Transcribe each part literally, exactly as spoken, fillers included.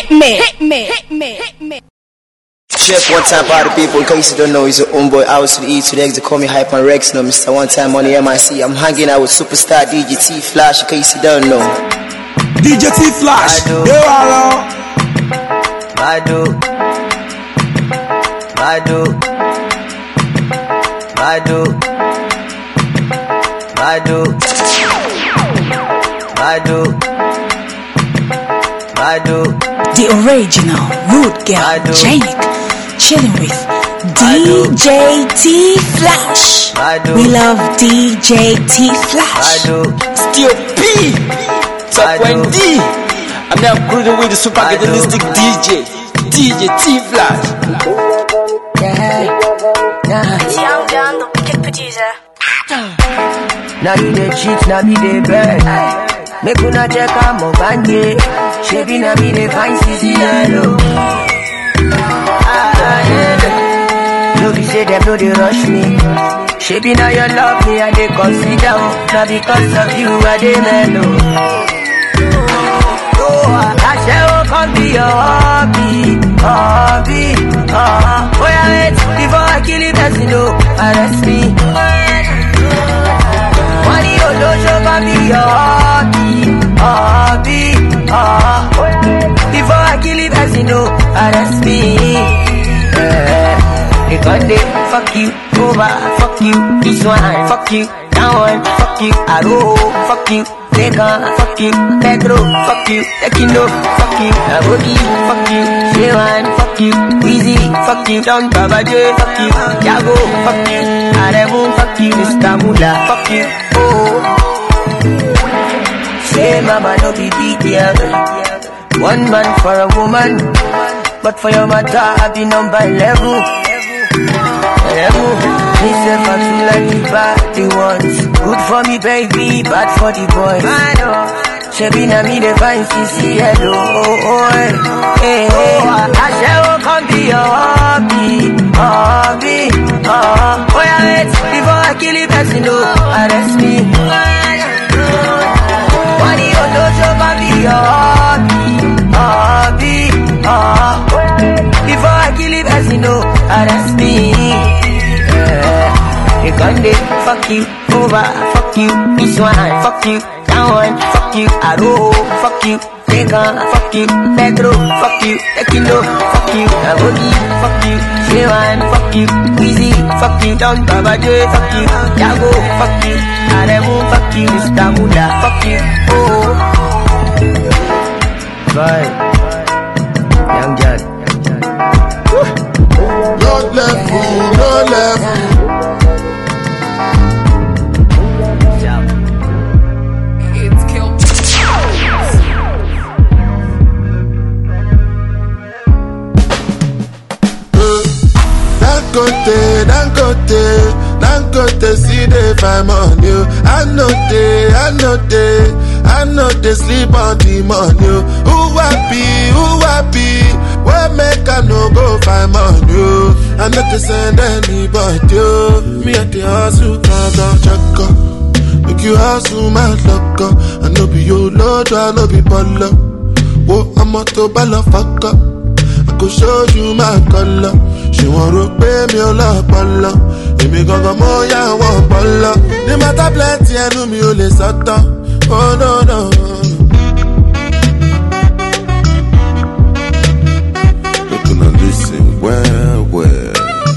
hit me, hit me, hit me, hit me. Check one time for the people, in case you don't know, he's your own boy, I was to the E to the X, they call me Hype and Rex, no, Mister One Time on the M I C, I'm hanging out with superstar D J T Flash, in case you don't know. D J T Flash, I do, I do, I do, I do, I do, I do, I do. The original rude girl, Jake, chilling with D J T Flash. We love D J T Flash. I do. Still P, Top one D. I'm now including with the super catalytic D J, D J T Flash. Yeah, yeah. Young John, the wicked producer. Now you the cheat, now me the bad. Make una check out my banje. Shaving na me the fine C C L. Ah, yeah. No be say them no they rush me. Shaving na your love me and they consider. Now because of you I dey mellow. Oh, I shall come be your hobby, hobby. Oh, oh yeah, wait before I kill it, as you know, arrest me. Money oh no show can be your hobby, hobby. Oh, before I kill it, as you know, arrest me. Yeah. They gon' dey fuck you over, fuck you this one, fuck you that one, fuck you Aro, fuck you Vega, fuck you Pedro, fuck you Tekino, fuck you Nabodi, fuck you Shewan, fuck you Weezy, fuck you Don Baba J, fuck you Yago, fuck you Aremu, fuck you Mister Mula, fuck you. Oh, say mama no be big deal. One man for a woman, but for your mother I be number eleven. Eleven. Me say for two like the bad the ones. Good for me baby, bad for the boys. I know. She be na me the fine C C L. Oh, oh, hey, hey. I shall come be your hobby, hobby. Oh, oh yeah, wait before I kill it, as you know, arrest me. Money on no show can be your hobby, hobby. Oh, before I kill it, as you know, arrest me. Yeah. They gon' dey fuck you over, fuck you this one, fuck you that one, fuck you Aro, fuck you Vega, fuck you Pedro, fuck you Tekino, fuck you Nabodi, fuck you Shewan, fuck you Weezy, fuck you Don Baba J, fuck you Yago, fuck you Aremu, fuck you Mister Mula, fuck you. Oh, bye, Young John. No level, no level. Dangote, Dangote, Dangote, see they find on you. I know they, I know they, I know they sleep on the money. Who happy, who happy? Where make I no go find on you? I know to send anybody. Me at the hustle, cause I'm check up. Make you hustle, my luck up. I know be your lord, I know be baller. Whoa, I'm a to baller, fuck up. I could show you my color. She want to pay me all up, Allah. If me gon' go more, yeah, I want Allah. The matter plenty, I know me only satan. Oh, no, no. You're gonna listen well, well.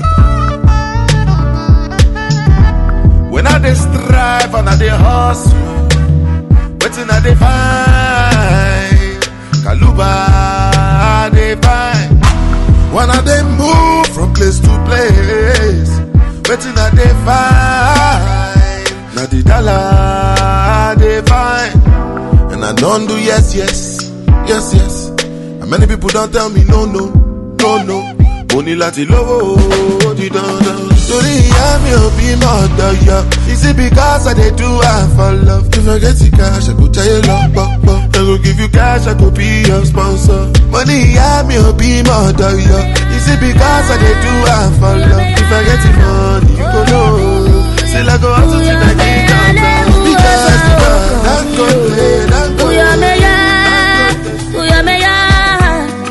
When I dey strive and I dey hustle, waiting I dey find Kaluba, I dey find. When I dey move from place to place, waiting I dey find. Now the dollar they find, and I don't do yes, yes, yes, yes. And many people don't tell me no, no, no, no. Only lati lovo, di don don. Story I'm your be mother, yeah. Is it because I dey do I for love? If I get the cash, I go tell you love, but, but. I go give you cash, I go be your sponsor. Money I'm your be mother, yeah. Is it because I dey do I for love? If I get the money, you go know. Still I go out to the night, because I don't go play, don't go play.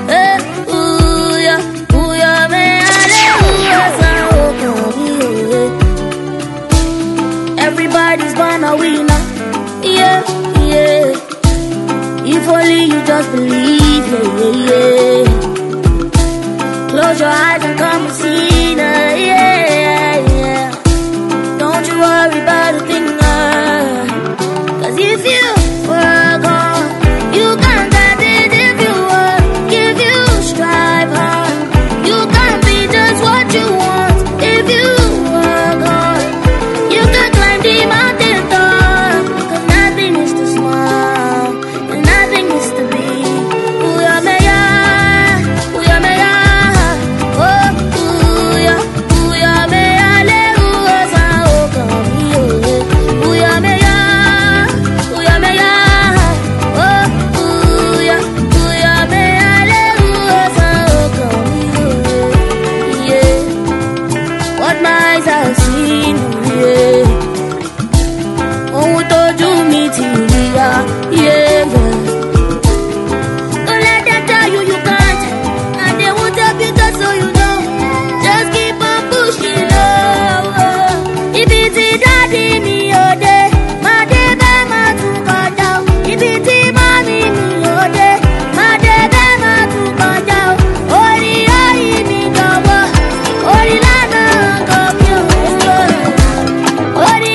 If only you just believe, yeah, yeah, yeah. Close your eyes and come and see, nah, yeah, yeah. Don't you worry about a thing, nah. Cause if you were gone, you can't get it if you work. If you strive hard, you can't be just what you want. If you were gone, you can climb the mountain top. Cause nothing is too small, and nothing is too big. Ooh, yeah, me, yeah. Ooh, yeah, me, yeah. Oh, ooh, yeah. Ooh, yeah, me, yeah. Le, ooh, oh, sa, oh, come here. Ooh, yeah, me, yeah. Ooh, yeah, me, yeah. Oh, ooh, yeah. Ooh, yeah, me, yeah. Le, ooh, oh, sa, oh, come here. Yeah. What my eyes have seen, yeah. Oh, who told you me to yeah, yeah, yeah. Don't let them tell you you can't, and they won't help you just so you know. Just keep on pushing, oh, oh. If it's a daddy, me, oh, day, my day, baby, my two got down. If it's a mommy, me, oh, day, my day, baby, my two got down. Oh, the eye, me, go, oh, the lana, come here, oh, the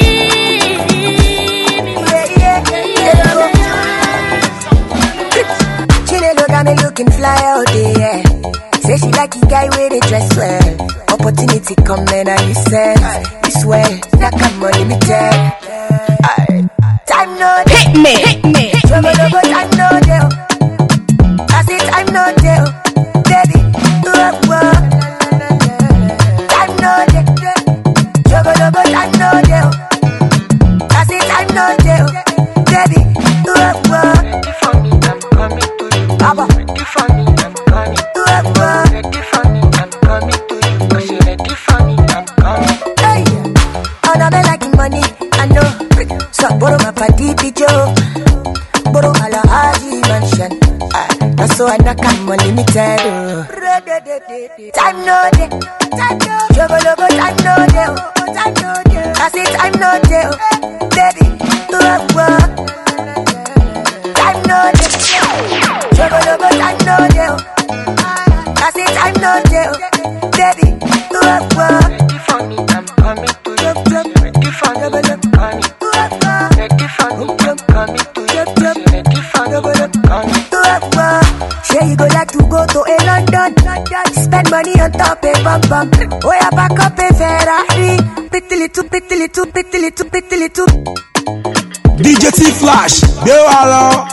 Chinelo got me looking fly out there. Say she like the guy with the dress well. Opportunity come and I listen. This way, that come unlimited. Aye. Time no day. Hit me, hit me. Trouble, trouble, time no day. I say time no day. Baby, do up work. Time no day. Trouble, trouble, time no day. I say time no day. Baby, do up work. Baba, ready for me, I'm coming. Do up work. Ready for me, I'm coming to you. Cause you ready for me, I'm coming. Hey, all of me like money, I know. So borrow my party pijo, borrow all of Haji mansion. Ah, that's so I knock I'm unlimited. Oh. Time no day, time no. Trouble, trouble, time no day. Time no day. I say time no day. Baby, do up work. Time no day. Trouble, trouble, time no day. I say time no day. Baby, do up work. Ready for me, I'm coming to you. Ready for me, I'm coming. Ready for me, I'm coming to you. Ready for me, I'm coming. Do up work. Say you go like to go to a London. Spend money on top a bum bum. Oh yeah, back up a Ferrari. Pretty little, pretty little, pretty little, pretty little. D J T Flash, they are all.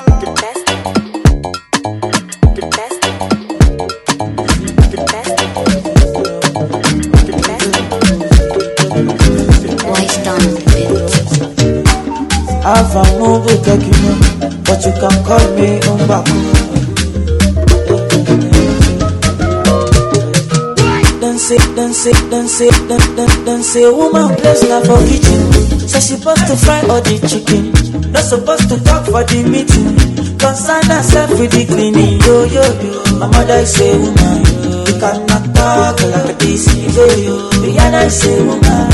Have a move taking but you can call me Umbaku. Dance it, dance it, dance it, dance, dance, dance it. Woman place now for kitchen. So she supposed to fry all the chicken. Not supposed to talk for the meeting. Concern herself with the cleaning. Yo, yo, yo. My mother is a woman. You cannot talk like this. Yo, yo. Rihanna is a woman.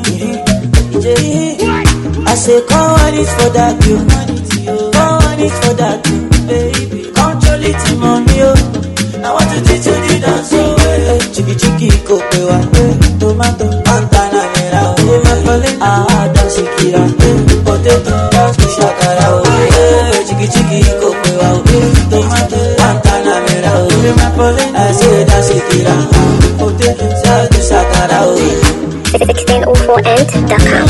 I say, come on it for that, you. Come on it for that, you, baby. Control it, mommy, oh. I want to teach you the dance, oh. Chiki chiki, kopewa, tomato, antana, mera, oh. Ah, dance, kira, potato, dance, shakara, oh. Chiki chiki, kopewa, tomato, antana, mera, oh. I say, dance, kira, potato, dance, shakara, oh. sixteen oh four ent dot com.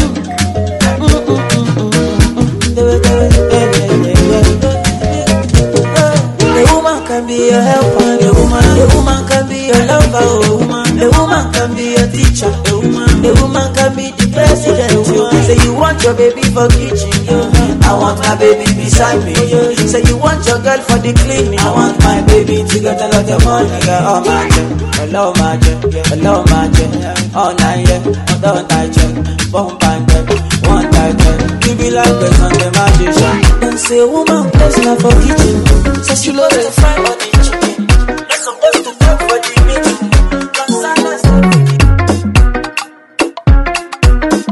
Be your helper, a woman, a woman can be your lover, a woman, a woman can be your teacher, a woman, a woman can be the president. You say you want your baby for kitchen, yo. I want my baby beside me. Say you want your girl for the cleaning. I want my baby to get a lot of money. Yeah, oh my God, hello my God, hello my God, all night, yeah, all night, yeah, bump and them, one night, yeah. You be like the son, the magician. Then say a woman place now for kitchen. Say she loves to fry all the chicken. Not supposed to talk for the meeting. Concern us.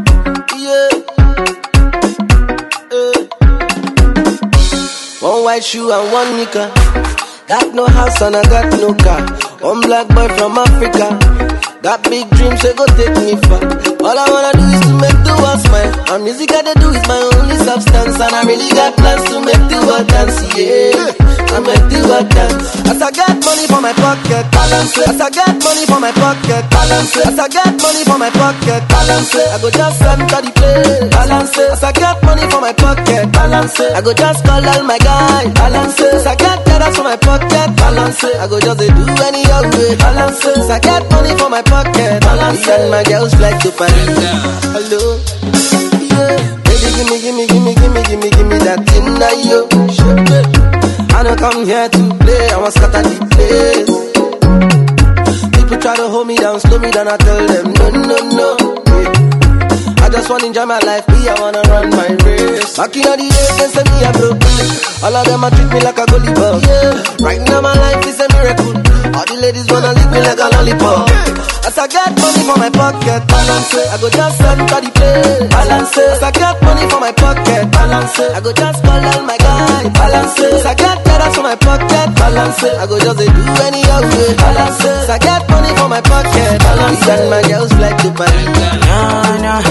Yeah. Uh. One white shoe and one nika. Got no house and I got no car. One black boy from Africa. Got big dreams, so go take me far. All I wanna do is to make the world smile. And music I do is my only substance. And I really got plans to make the world dance, yeah. I make the world dance. As I got money for my pocket, balance it. As I got money for my pocket, balance it. As I got money for my pocket, balance it. I go just enter the place, balance it. As I got money for my pocket, balance it. I go just call all my guys, balance it. As I got dollars for my pocket, balance it. I go just do any other way, balance it. As I got money for my pocket, balance it. And my girls like to party. Hello, yeah. Baby, gimme, gimme, gimme, gimme, gimme, gimme that thing that you. I don't come here to play, I want scatter the place. People try to hold me down, slow me down, I tell them no, no, no, yeah. I just wanna enjoy my life, me, I wanna run my race. Back in the days, they say me a broke. All of them a treat me like a goalie ball, yeah. Right now my life is a miracle. All the ladies wanna lick me like a lollipop. As I got money for my pocket, balance it. I go just enter the place, balance it. As I got money for my pocket, balance it. I go just call all my guys, balance it. As I got dollars for my pocket, balance it. I go just do any other way, balance it. As I got money for my pocket, balance it. And my girls like to party. Nah, nah.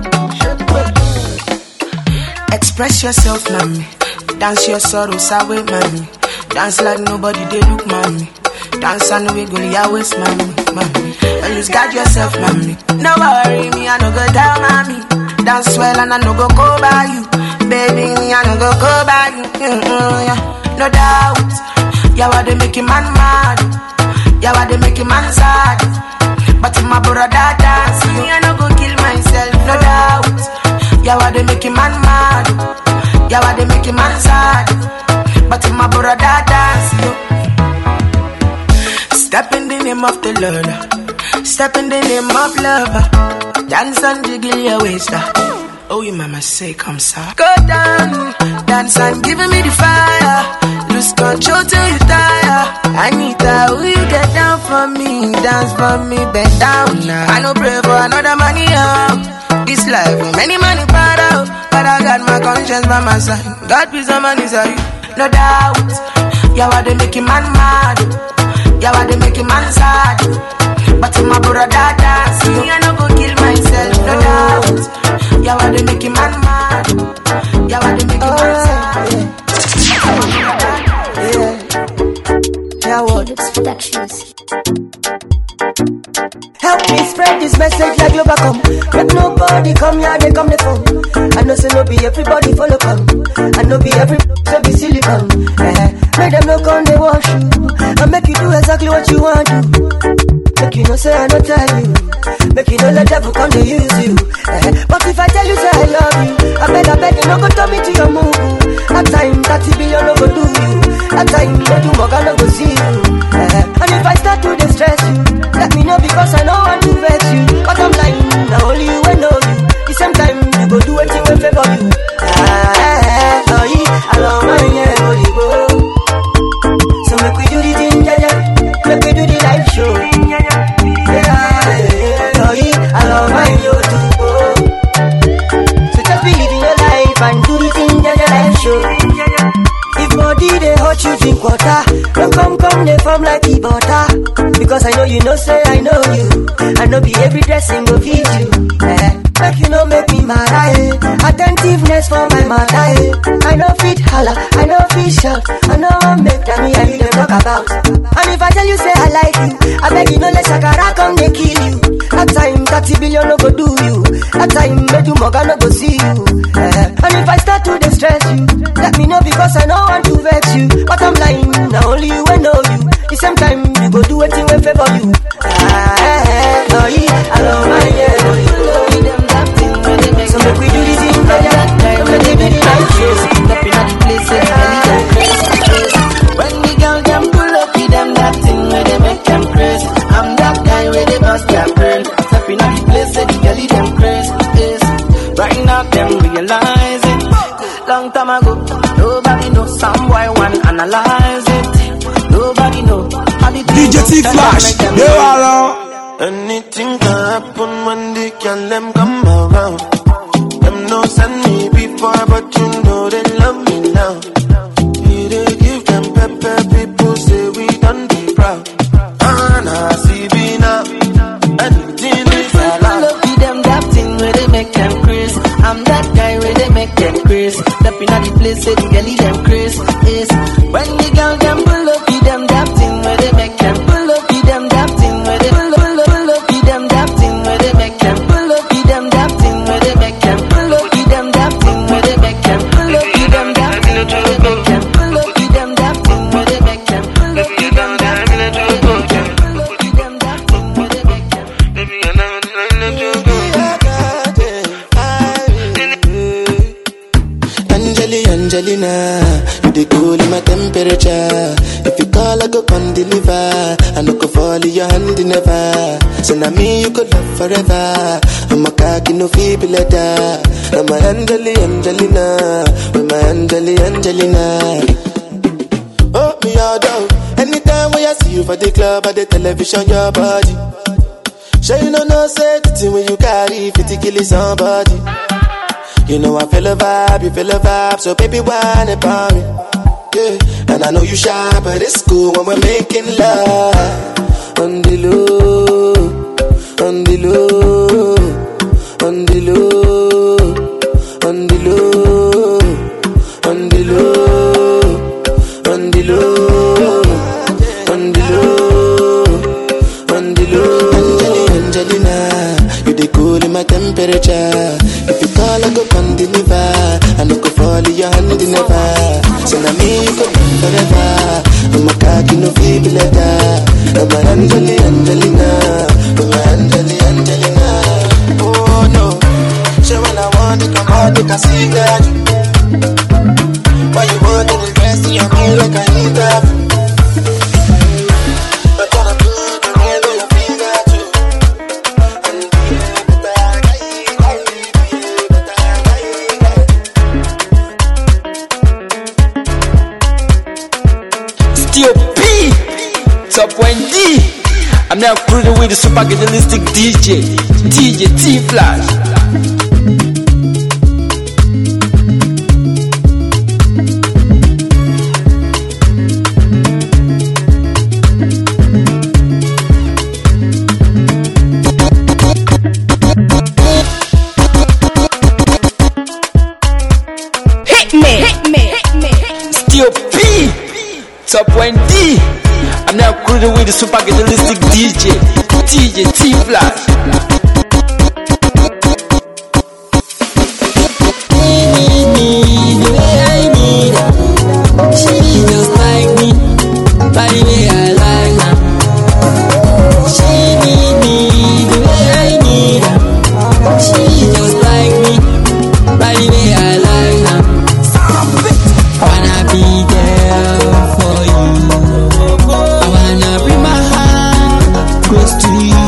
Express yourself, mommy. Dance your sorrows away, mommy. Dance like nobody they look, mommy. Dance and we go your waist, mommy, mommy. Always guard yourself, mommy. No worry, me I no go down, mommy. Dance well and I no go go by you. Baby, me I no go go by you. Mm-hmm, yeah. No doubt. Yeah, what they make a man mad. Yeah, what they make a man sad. But in my brother dance, me I no go kill myself. No doubt. Yeah, what they make a man mad. Yeah, what they make a man sad. But in my brother dance, yo. Step in the name of the Lord. Step in the name of love. Dance and jiggle your waist. Oh, you mama say come sir. Go down, dance and give me the fire. Lose control till you tire. Anita, will you get down for me? Dance for me, bend down now. I no pray for another money out. This life, many money bad out. But I got my conscience by my side. God please, the money sorry. No doubt. Yeah, what they make a man mad. Yeah, what they make a man sad. But in my brother dance, me I no go kill myself. No doubt. Yeah, what they make a man mad. Yeah, what they make a man sad. Yeah, yeah, what? Help me spread this message like Globacom. Make nobody come here, they come the phone. I know say no be everybody follow come. I know be every so be silicon. Eh, make them no come they wash you. I make you do exactly what you want to. Make you no say I no tell you. Make you no let devil come to use you. Eh, but if I tell you say I love you, I beg I beg you no go turn me to your move. That time thirty billion no go do you. That time no do more no go see you. Eh, and if I start to distress you, let me know because I know I do vex you. But I'm lying, now only you will know you. The same time you go do anything will favor you. Ah, oh yeah, I love my yeah, holy go. So make we do the thing, yeah, yeah. Make we do the live show. Yeah, oh yeah, I love my yo to go. So just believe in your life and do the thing, yeah, yeah, live show. If body they hurt you drink water, don't come come they form like the butter. Because I know you know say I know you. I know be every dressing will fit you. Eh, make you know make me mad. Eh. Attentiveness for my mother. Eh. I know fit holla, I know fit shout. I know I make that me and you them talk about. And if I tell you say I like you, I beg you no let Shakara come they kill you. That time thirty billion no go do you. That time make you Morgan no go see you. Eh. And if I start to distress you, let me know because I know I want to vex you. But I'm lying, now only you will know you. The same time you go do anything will favor you. Ah, oh yeah, I love my yeah. So make we do the thing, yeah. So make we do the live show. Up in the place, when the girl them pull up, give them that thing where they make them crazy. I'm that guy where they bust their brain. Step in the place, say the girl them crazy. Right now them realize it. Long time ago, nobody know some boy want analyze it. Nobody know how the D J T Flash, they are anything can happen when they can them come around. Them no send me before, but you know they love me now. They go come deliver. I no go fall in your hand never. So now me you could love forever. I'm a cocky no feeble letter. I'm a Angeli Angelina. With my Angeli Angelina. Oh me all down. Anytime when I see you for the club or the television, your body. Sure you know no safety when you carry fifty killing somebody. You know I feel a vibe, you feel a vibe, so baby whine about me. Yeah, and I know you shy, but it's cool when we're making love. On the low, on the low, on the low, on the low, on the low, on the low, on the low, on the low. Angelina, you the cool in my temperature. If you call, I go come deliver. I no go fall in your hand never. So now me you go forever. I'm a cocky no feeble letter. I'm a Angeli Angelina. I'm a Angeli Angelina. Oh no, so when I want to come out, you can see that. Why you want to dress in your mirror like I need that? Top twenty. I'm now cruising with the super capitalistic D J, D J T-Flash. Hit me, hit me, hit me. Still P. Top twenty. I'm now cruising with the super capitalistic D J, D J T-Flash. She just like me, by the way I like her. She need me the way I need her. She just like me, by the way I like her. I wanna be there for you. I wanna bring my heart close to you.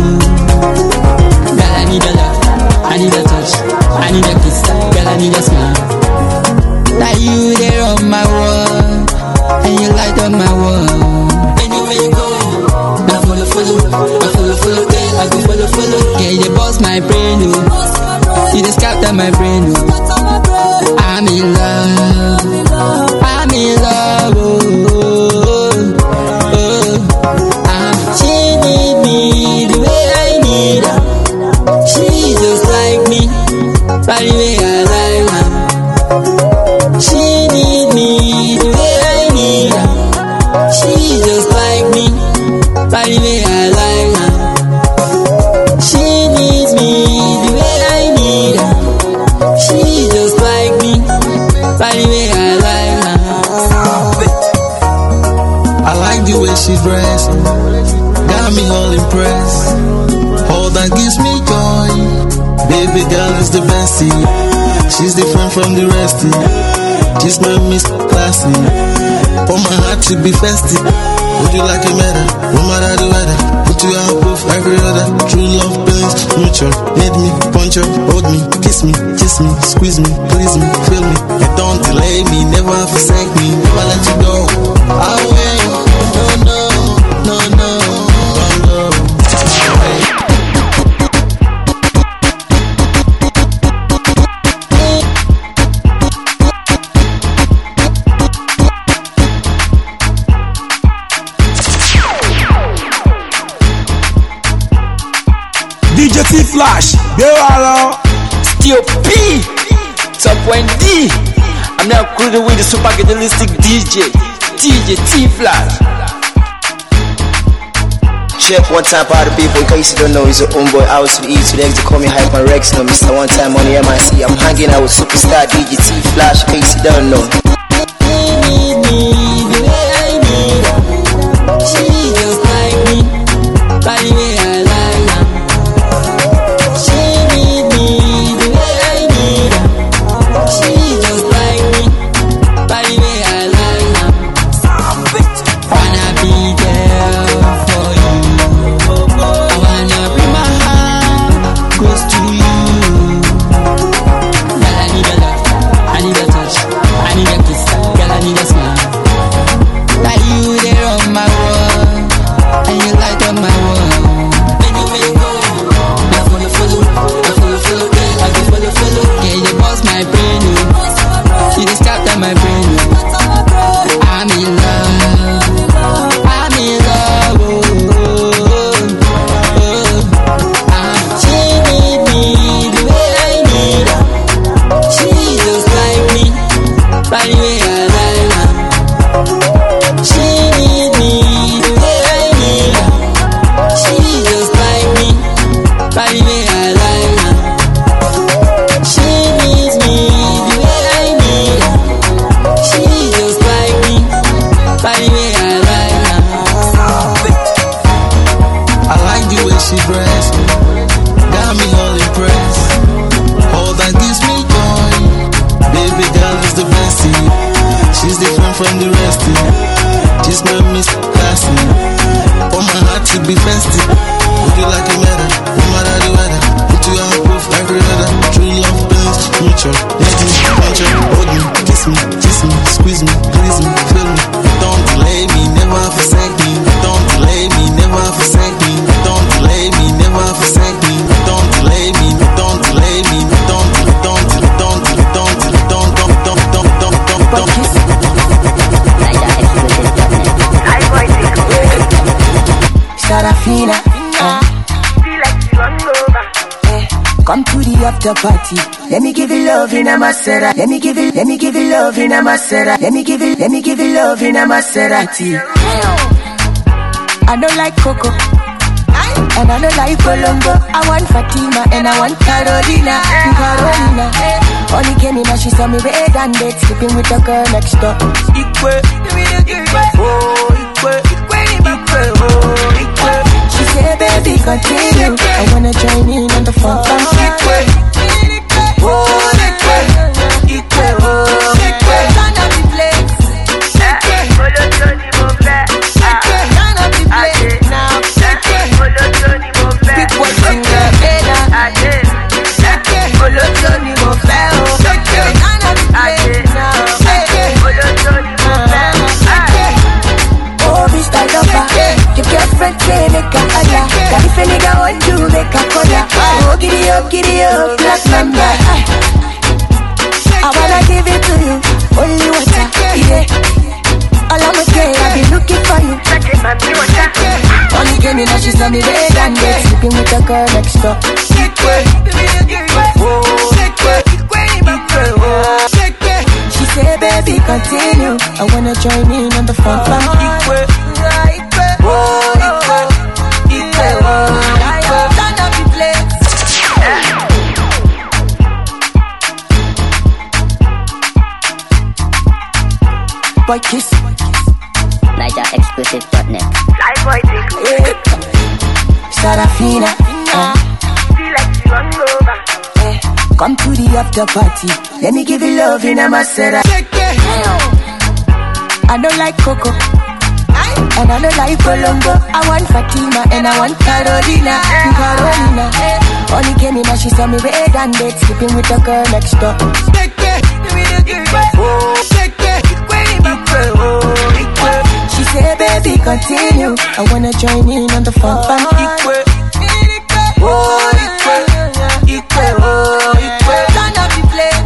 Girl, I need a love, I need a touch, I need a kiss. Girl, I need a smile. Now you there on my wall, and you light up my world. Anywhere you go, I follow, follow, I follow, follow, girl, I go follow, follow. Yeah, you boss my brain, oh. You just capture my brain, oh. I'm in love, I'm in love, oh, oh, oh. Um, she need me the way I need her. She just like me, by the way I like her. She need me the way I need her. She just like me, by the way I like her. She needs me the way I need her. She just like me, by the way I like her. I like the way she dressed, got me all impressed. All that gives me joy, baby girl is the best thing. She's different from the rest. She's my Miss Classy. For my heart to be festive. Would you like a medal? No matter the weather. Put you out above every other. True love feelings mutual. Need me, punch up, hold me, kiss me, kiss me, squeeze me, please me, feel me. And don't delay me, never forsake me, never let you go. I'll wait. No, no, no, no, no, no. D J T-Flash, Bewalo. Still P. Top twenty. I'm now cruising with the super capitalistic D J, D J T-Flash. Check one time for the people, in case you don't know, he's a homeboy out to the east. Today they call me Hyper Rex, no Mister One Time on the M I C. I'm hanging out with superstar D J T-Flash, in case you don't know. She just like me, by the way I like her. She need me the way I need her. She just like me, by the way I like her. Wanna be there for you. I wanna bring my heart close to you. Girl, I need a love, I need a touch, I need a kiss. Girl, I need a smile. That you there on my wall, and you light on my wall. Anywhere you go, I follow, follow, I follow, follow, I go follow, follow. Yeah, you boss my brain, you just tap on my brain. I'm in love, I'm in love. Oh, oh, oh. Ah, she need me the way I need her. She just like me, by the way I like her. She need me the way I need her. She just like me, by the way I like her. She needs me the way I need her. She just like me, by the way I like her. I like the way she dress, got me all impressed. All that gives me joy, baby girl is the best thing. She's different from the rest. She's my Miss Classy. For my heart to be festive. Would you like a matter? No matter the weather. Put you on proof like a leather. True love builds mutual. Let me punch her, hold me, kiss me, kiss me, squeeze me, please me, feel me. Don't delay me, never forsake me. Don't delay me, never forsake me. Don't delay me, never forsake me. Don't delay me, don't delay me. Don't, don't, don't, don't, don't, don't, don't, don't, don't, don't, don't, don't. Sarafina, uh. feel like you hungover. Eh. Come to the after party. Let me give you love in a Maserati. Let me give you, let me give you love in a Maserati. Let me give you, let me give you love in a Maserati. I don't like Coco, and I don't like Colombo. I want Fatima and I want Carolina, Carolina. Only came in and she saw me red and dead, sleeping with the girl next door. Ikwe, Ikwe, oh Ikwe, Ikwe, Ikwe, oh Ikwe. She said, baby, continue. I wanna join in on the fun. Ikwe, oh Ikwe, Ikwe, oh Ikwe. Turn up the place. Ikwe, follow Tony Mobile. Ikwe, turn up the place now. Ikwe, follow Tony Mobile. Keep watching the header. Ikwe, follow Tony Mobile. Ikwe, turn up the place now. Ikwe, follow Tony Mobile. Oh, Mister Lover, your girlfriend say make a holla. That if a nigga want to make a cola. Oh, giddy up, giddy up, black mamba. I wanna give it to you, only water, yeah. All I'ma say, I've been looking for you. Only came in and she saw me red and dead, sleeping with the girl next door. She said, baby, continue. I wanna join in on the fun. Ikwe, Ikwe, oh Ikwe, Ikwe, oh Ikwe. Turn up the place. Boy kiss. Niger exclusive dot net. Flyboy dick. Sarafina, uh. feel like you hungover. Eh. Come to the after party. Let me give you love in a Maserati. I don't like Coco, and I don't like Colombo. I want Fatima and I want Carolina, Carolina. Only came in and she saw me red and dead, sleeping with the girl next door. She said, baby, continue. I wanna join in on the fun. Ikwe, oh Ikwe, Ikwe, oh Ikwe. Turn up the place.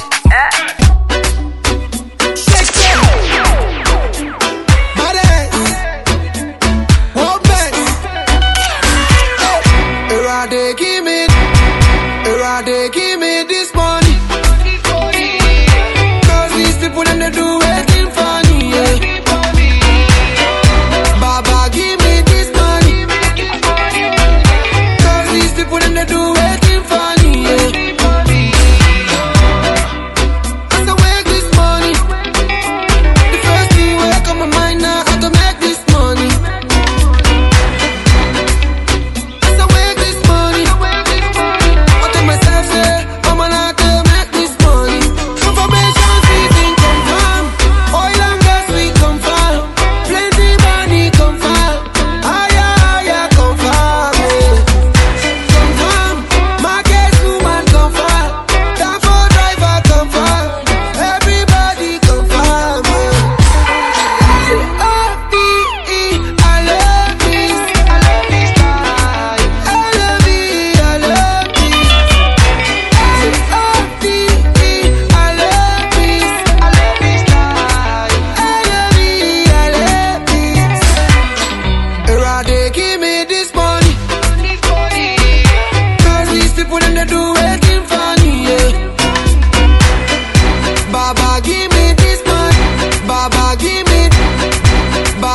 They give me, they give me this money. Cause these people them they do anything funny, yeah. Baba give me this money. Cause these people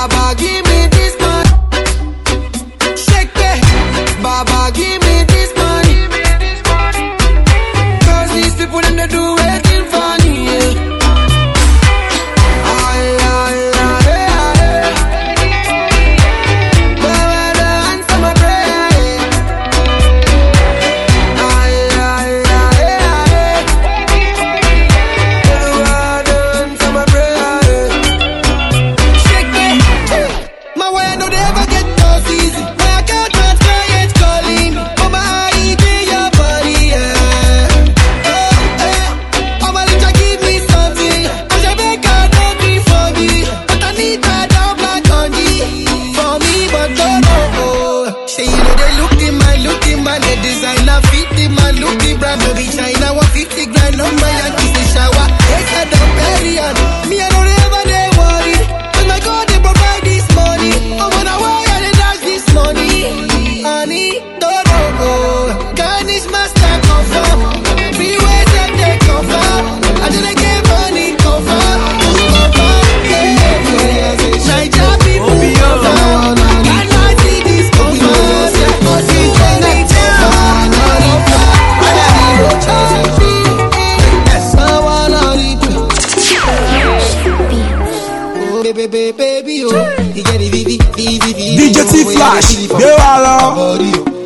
Baba, give me this money. Shake it. Baba, give me this money. Cause these people them they do waiting funny. Yeah. Aye, aye, aye, aye. Baba, the answer my prayer. Aye, aye, aye, aye. Baba, the answer my prayer. Shake it. My way, I know they ever get those easy. My account transfer is calling. Mama, I eat in your body, yeah. Oh, eh. Mama, little give me something. I should make a no be for me. But I need that down black on me. For me, but don't know. Say, you know, they look in my, look in my, the designer fit in my, look in brand. No be China, one fifty grand on my Yankees, they shower. They said I'm very young. Me, I know they ever they worry. Cause my God, they provide this money. Oh, when I work, I they dash this money. Honey, don't know. Garnish master confirm. Free ways that they confirm. I just like get money confirm. Confirm, yeah, yeah. Niger people confirm. Can I see this confirm? Cause it's when I tell. I wanna read. Oh, baby, baby, baby, oh. You get the V V, V V, V. D J T Flash, they are all. Oh,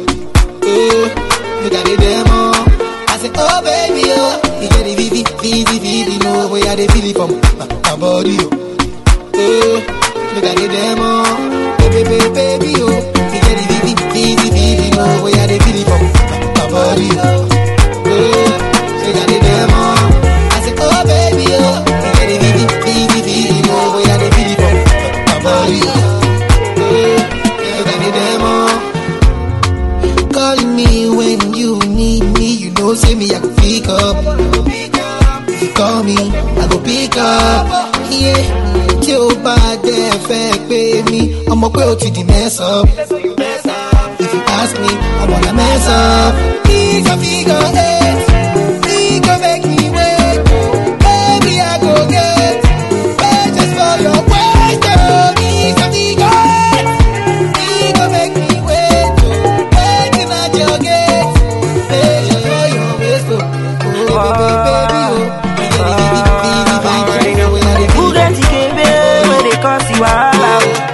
you got the demo. I say, oh baby, oh, you get the V V, V V, V V, no, where are they feeling from? My body, oh, you got the demo. Baby, baby, baby, oh, you get the V V, V V, V V, no, where are they feeling from? My body, oh, you got the demo. I say, oh baby, oh, you get the V V, V V, V V, no, where are they feeling from? My body, oh, you got the demo. Calling me when you need me, you know, say me, I go pick up. If you call me, I go pick up. Yeah, tí o bá dẹ̀ fẹ́ pé mi, ọmọ pé o ti di mess up. If you ask me, I wanna mess up. Figure, figure eight, figure make me wait. Baby, I go get wait just for your waist. Oh, figure, figure eight, figure make me wait. Waiting at your gate, wait just for your waist. Oh, baby, baby, oh, who get the kebe where they cause you wahala?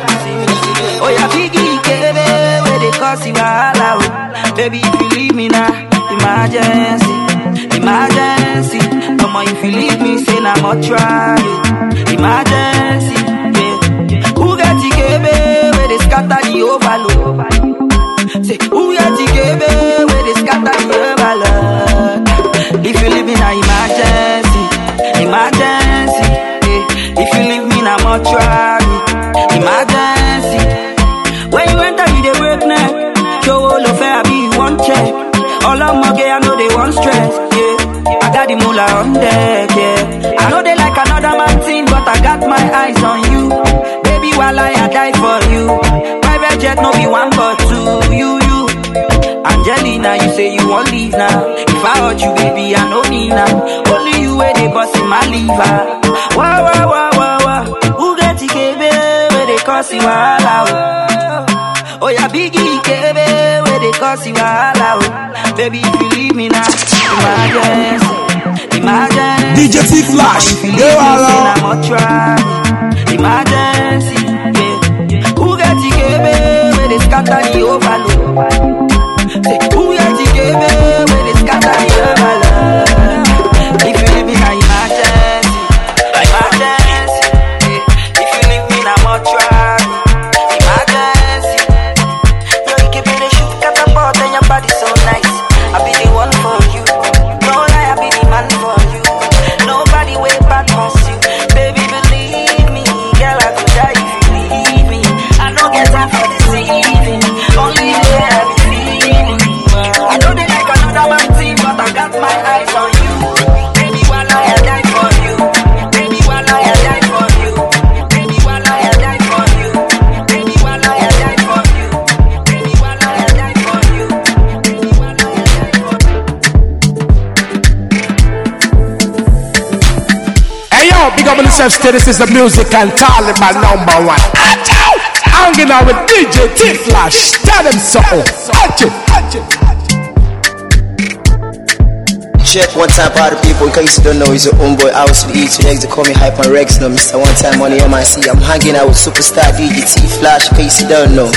Oh yeah, biggie kebe where they cause you wahala. Baby, if you leave me now, emergency, emergency. Come on, if you leave me, say nah more try. Emergency, yeah. Who get the kebe where they scatter the overload? Say who get the kebe where they scatter the overload? If you leave me now, emergency, emergency. Yeah. If you leave me now, more try. Emergency. When you enter, you dey break neck. Show all of fair, be one check. All I'm okay, I know they want stress. Yeah, I got the moolah on deck. Yeah, I know they like another man thing, but I got my eyes on you, baby. While I die for you, private jet no be one but two. You, you, Angelina, you say you won't leave now. If I hurt you, baby, I know me now. Only you where they bust in my liver. Wow, wow, wow, wow, wow. Who get the kebe where they cause you all out? Oh yeah, biggie kebe where they cause you all out. Baby, if you leave me now, emergency, emergency. D J T Flash, they are all. Emergency, yeah. Who get the kebe where they scatter the overload? Say, who get the kebe where they scatter the overload? If you leave me now, emergency, emergency. Yeah. If you leave me now, more try. Emergency. Yo, you give me the shoot, got a ball, and your body so nice. I be the one for you. No lie, I be the man for you. Nobody way back past you. Baby, believe me, girl, I could die if you leave me. I don't get time for deceiving. Only you I be feeling. I know they like another man team, but I got my eyes on you. Baby, while I die for you. Baby, while I die for you. Baby, while I die for you. Baby, while I die for you. Baby, while I die for you. Baby, while I die for you. Hey yo, big up on yourself, this is the music and Taliban number one. hanging out with D J T-Flash. Tell them something. Watch it, watch it. Check one time for the people, in case you don't know, he's your own boy, House to the E, today they call me Hype and Rex, no, Mister One Time on the M I C, I'm hanging out with superstar D J T-Flash, in case you don't know.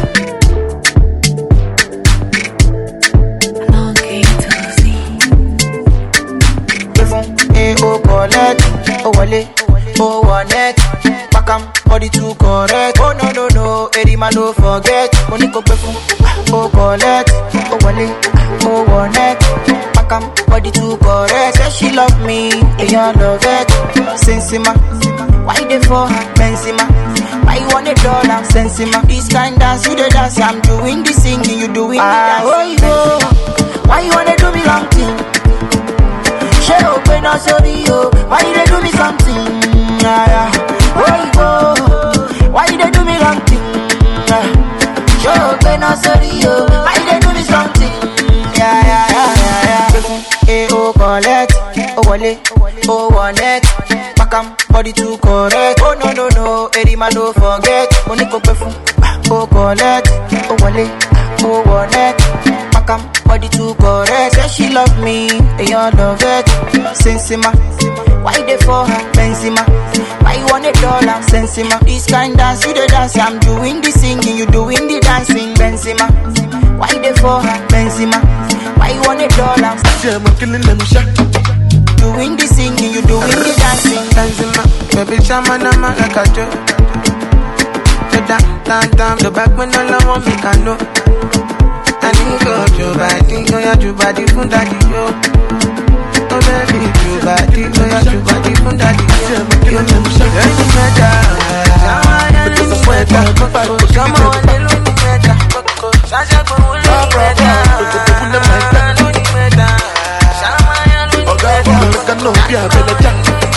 Oh, collect, oh, wale, oh, one net, back am, body too correct. Oh, no, no, no, Eddie man, don't forget. Money go pay for, oh, collect, oh, wale, oh, one net, back am, body too correct. Say she love me, and you love it. Sensima, why they for her, Benzema? Why you want a dollar, Sensima? This kind dance, you the dance, I'm doing the singing, you doing the dance. Oh, you know, why you wanna do me long thing? She open up, sorry, yo. Why you they do me something? Yeah, yeah. Why you go? Why you they do me wrong thing? Yeah. She open up, sorry, yo. Why you they do me something? Yeah, yeah, yeah, yeah, yeah. Eh, oh, collect, oh, wale, oh, one net. Back am, body too correct. Oh, no, no, no, Eddie man, don't forget. Money go pay for, oh, collect, oh, wale, oh, one net. Body too correct. Say she love me, and you love it. Sensima, why they for her, Benzema? Why you want a dollar, Sensima? This kind dance, you the dance, I'm doing the singing, you doing the dancing, Benzema. Why they for her, Benzema? Why you want a dollar? I'm killing them shot. Doing the singing, you doing the dancing, Benzema. Baby, shaman, I'm like a joke. The damn, damn, damn, the back when all I want me can know. I need go to body, go ya to body from daddy yo. Oh baby, to body, go ya to body from daddy yo. You know so any matter, because I swear that come on, little matter, Sasha go little matter, little matter, Shama little matter, oh God, no be a better jack.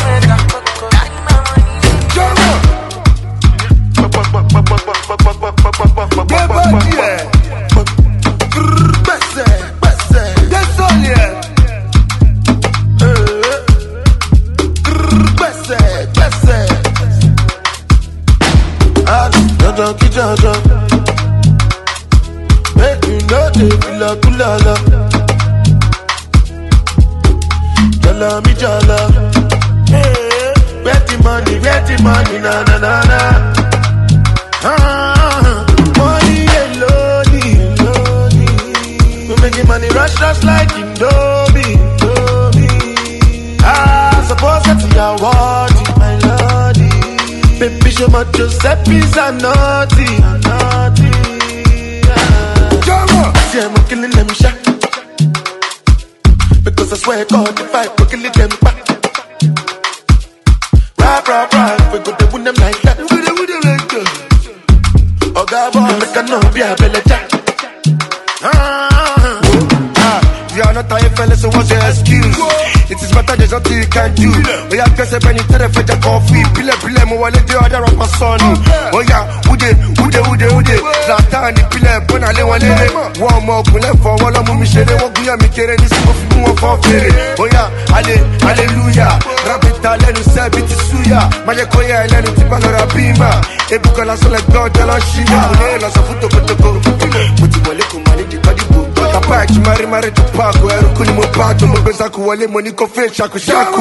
Yeah. Junkie Jojo, make you know they feel like kulala. Jala mi jala, hey, where the money, where the money, na na na na. Ah, money alone, alone. We making money rush rush like Indomie, Indomie. Ah, suppose that's your word, my lordy. Baby, show my Giuseppe's a naughty, a naughty. Jama, see I'm killing them shot. Because I swear God, if I go killing them back. Rap, rap, rap, we go to win them like that. We go to win them like that. Oh God, boy, make a no be a belly jack. Ah, ah, you are not a fella, so what's your excuse? It is matter, there's nothing you can do. Oh yeah, guess I bring it to the fetch a coffee. Pile, pile, mo wale the other of my son. Oh yeah, ude, ude, ude, ude. Zlatani, pile, bona le wale. One more, pile, for wala mu mi shere. Waguya mi kere, this is mo for fere. Oh yeah, ale, hallelujah. Rapita, lenu se, biti suya. Maje koya, lenu tipa no rapima. Ebuka la sole, God, la shiva. Une, la sa futo, kotoko. Muti wale kumani, di kadibu. Kapak, mari, mari, tupako. Eru kuni mo pato, mo beza kuwale, money. Coffee, shaku, shaku.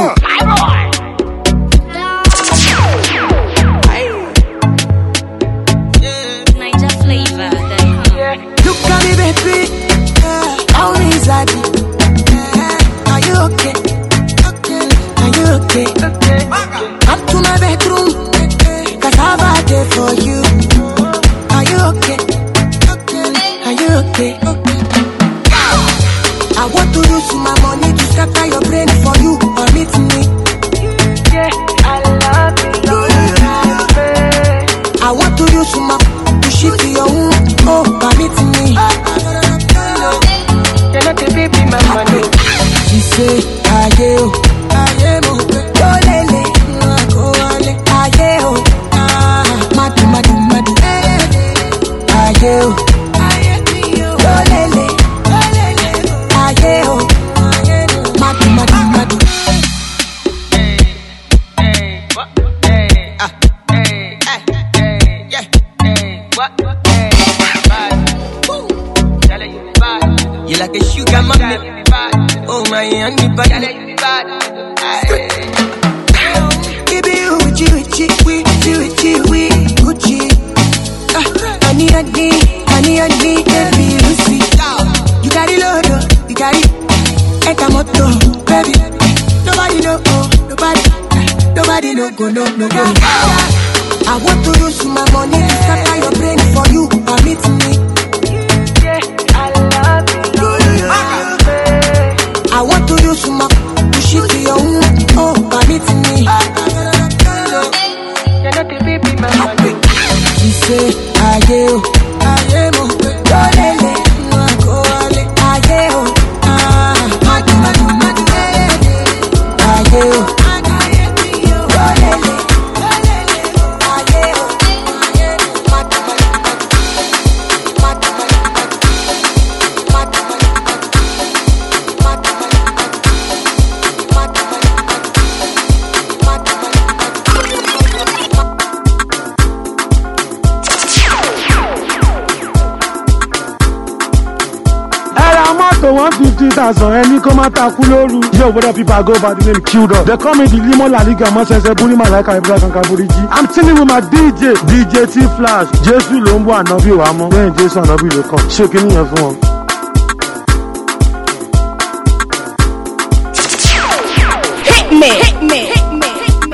Niger flavor. Look at me, baby. How is that? Are you okay? Are you okay? Come to my bedroom, cause I'm out there for you. Are you okay? Are you okay? I want to use my money to scatter your brain for you. Permit me. Yeah, I love you. I want to use my to shift your womb. Oh, permit me. You're not a baby, my money. She say, aye, oh, aye, oh, oh, lele, oh, ale, aye, oh, ah, madu, madu, madu, aye, oh, aye, oh, lele, aye, oh. Madu, madu, madu. Hey, hey, what? Hey, ah, hey, hey, hey, yeah, hey. on me, honey on me, baby, Lucy. You carry load, you carry Ekamoto, baby. Nobody know, nobody, nobody know, go, no, no, go. I want to use my money to scatter your brain for you, permit me. Yeah, I love you. I want to use my to shift to your own, oh, permit me. You're not the baby, my money. She say, I do, I am, go lele, go lele, I do, ah, madu, madu, madu, I do. one fifty thousand any come attack lóru. Yo, what up people, I go by the name Qdo. They call me the Limo La Liga, my sense bully my like I black and Kaburiji. I'm chilling with my D J, D J T Flash. Jesu Lombo and Nobi Wamo. When Jason Nobi will come. Shaking me everyone. Hit me, hit me, hit me.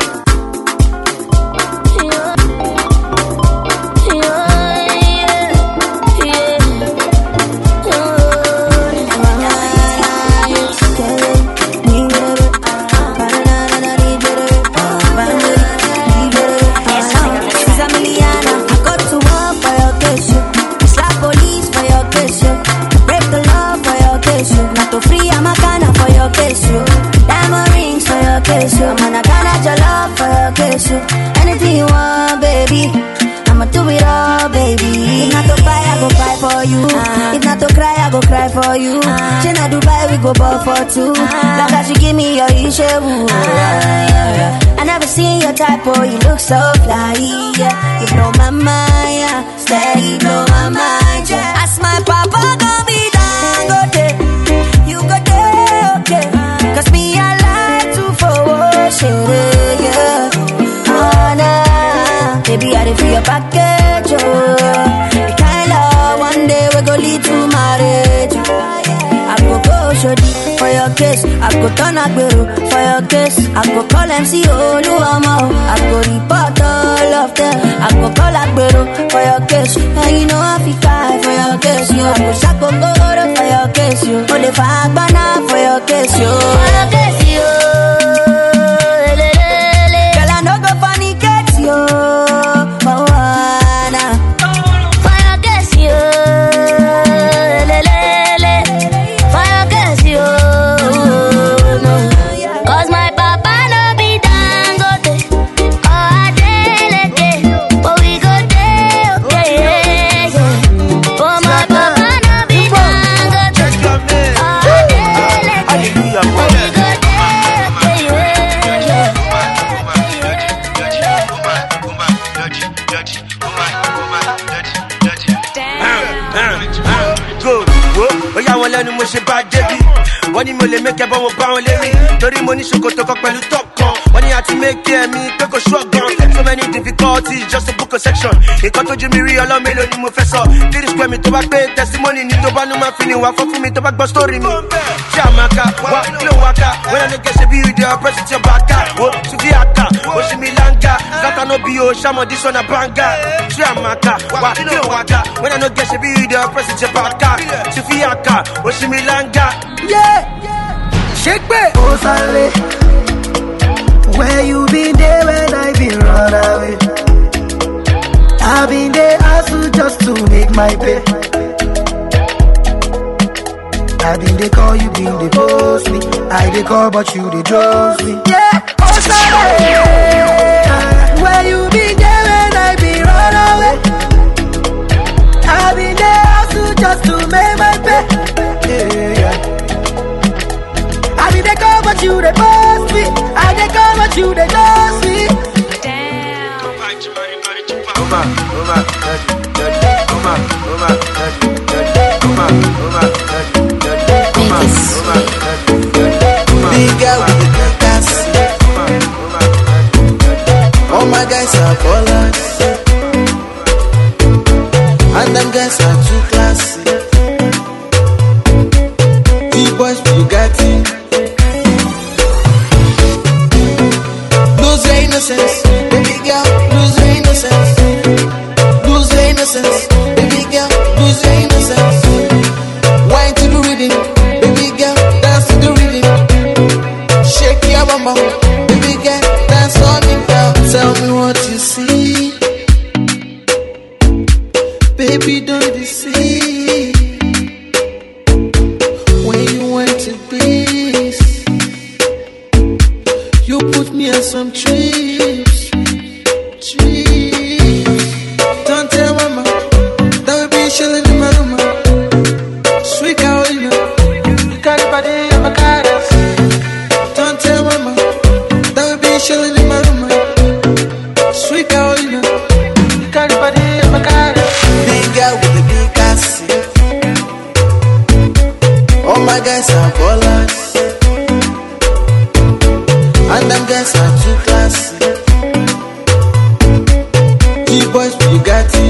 Anything you want, baby, I'ma do it all, baby. If not to buy, I go buy for you. uh, If not to cry, I go cry for you. uh, China Dubai, we go ball for two. uh, Like that, you give me your issue. uh, yeah. I never seen your type, oh, you look so fly, yeah. You blow my mind, yeah. Steady blow my mind, yeah. Ask my papa, gon' be down, go there. You go there, okay. Cause me, I like to forward, shit, yeah. Baby, I did for your package, oh. The kind of one day we go lead to marriage. I go go shorty for your kiss. I go turn a girl for your kiss. I go call M C Oluwamo. I go report all of them. I go call a girl for your kiss. And you know I feel cry for your kiss, yo. I go shako goro for your kiss, yo. Only five banana for your kiss, yo. For your kiss, yo. Girl, I no go funny kiss, yo. Wọ́n ní mo lè mẹ́kẹ́ bọ́ wọn bá wọn lérí. Torí mo ní ṣòkòtò kan pẹ̀lú top kan. Wọ́n ní àti mẹ́kẹ́ mi pé kò ṣọ́gbọ́n. So many difficulties just to book a section. Ìkan tójú mi rí ọlọ́mẹ́lò ni mo fẹ́ sọ. Three square mi tó bá gbé testimony ni tó bá ní máa fi ni wà fọ́ fún mi tó bá gbọ́ story mi. Ṣé àmàkà wá ló wá ká? When I no get ṣe bí ìdè ọ̀pẹ́sì tí ó bá ká. Wo Sufi Aka, ó ṣe mi láńgá. Zata no bí o, ṣàmọ̀ this one a banga. Ṣé àmàkà wá ló wá ká? When I no get ṣe bí ìdè ọ̀pẹ́sì tí ó bá ká. Sufi Aka, ó ṣe mi láńgá. Yeah, shake me. Oh, Sally, where you been there when I been run away? I've been there hustle just to make my pay. I been they call you, been they post me. I they call but you they trust me. Yeah, oh, Sally, where you been there when I been run away? I've been there hustle just to make my pay. Yeah, yeah. They come but you they boss me. I they come but you they lost me. Damn. Oma, Oma, Oma, Oma, Oma, Oma, Big girl with the dance. All my guys are for them guys are too classy. D-boys Bugatti. Lose your innocence, baby girl, lose your innocence. Lose your innocence, baby girl, lose your innocence. Wine to the rhythm, baby girl, dance to the rhythm. Shake your bum bum, baby girl, dance on it now. Tell me what you see, baby, don't deceive. When you went to this, you put me on some trips, trips. Don't tell mama, that will be chilling in my room. Sweet Carolina, you got the body of my goddess. Don't tell mama, that will be chilling in my room. Sweet Carolina, you got the body of my goddess. Big girl with the big ass. All my guys are ballers, and them guys are too classy. D-boys Bugatti.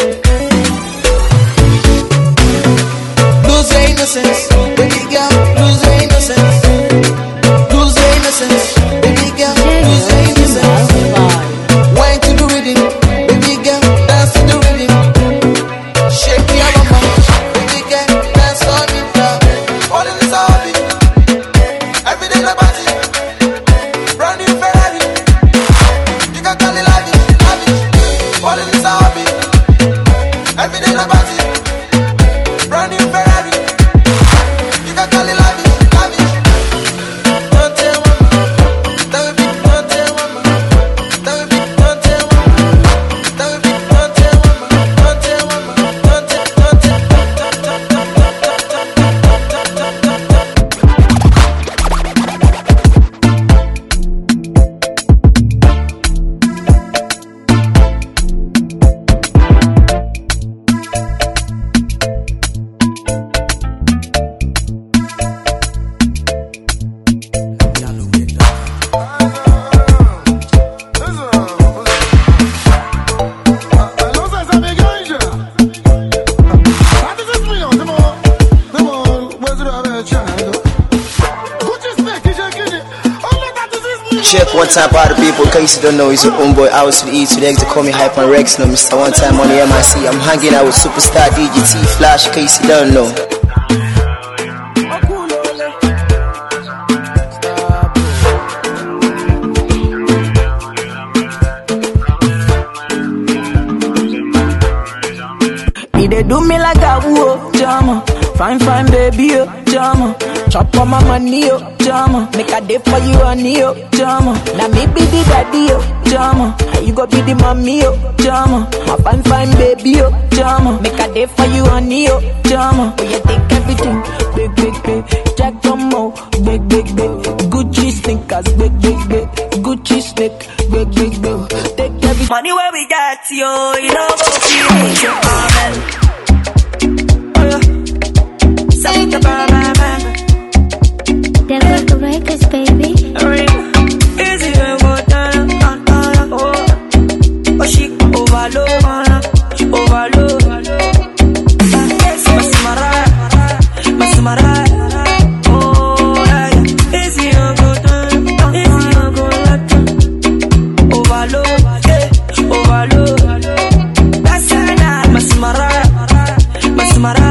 Lose your innocence, baby girl, lose your innocence. Lose your innocence, baby girl, lose your innocence. Wine to the rhythm, baby girl, dance to the rhythm. Shake your mama, baby girl, dance on it now. All in this hobby, every day the party. Brand new Ferrari, you can call it lavish, lavish. All in this hobby, every day the party. Brand new Ferrari, you can call it lavish, lavish. Don't tell mama, that will be, don't tell mama, that will be, don't tell mama, that will be, don't tell mama, don't tell mama, don't tell, don't tell, Check one time for the people, in case you don't know, it's your own boy House to the E to the X, they call me Hyper Rex, no Mister One Time on the M I C. I'm hanging out with superstar D J T Flash, in case you don't know. He dey do me like a woo, jama. Fine, fine, baby, oh, jama. Chop on my money, oh, jama. Make a day for you, honey, oh, jama. Now me be the daddy, oh, jama. You go be the mommy, oh, jama. My fine, fine, baby, oh, jama. Make a day for you, honey, oh, jama. Oh, you take everything, big, big, big. Jack Jumbo, big, big, big. Gucci sneakers, big, big, big. Gucci sneak, big, big, big. Take everything. Money where we got, yo, you know, go feel it, yo, amen. Say the bar, man, man. They're the records, baby. Easy when go down, down, down, oh. Oh, she overload, overload. Yes, Masimara, Masimara. Oh, yeah. Easy when go down, easy when go down. Overload, yeah, overload. That's it, Masimara, Masimara.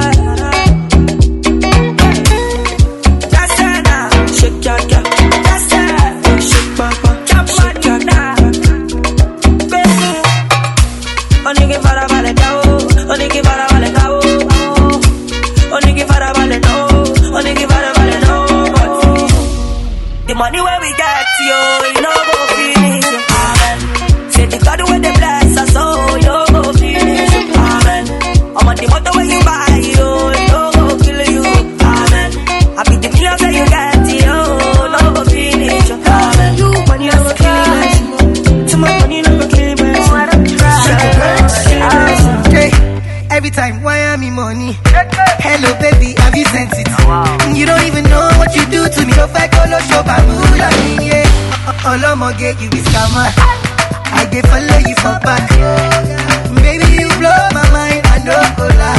The money where we get, yo, you know go finish, amen. Say the God where they bless us, so you know go finish, amen. I'm on the motor where you buy, yo, you know go kill you, amen. I be the millions that you get, yo, no go finish, amen. You money no go kill me, too much money no go kill me. Hey, every time why am I money? Hello baby, have you sent it? You don't even know what you do to me. So I go no show bamboo, yeah. All I'm gonna get you is scammer. I get follow you for back. Baby, you blow my mind, I know go lie.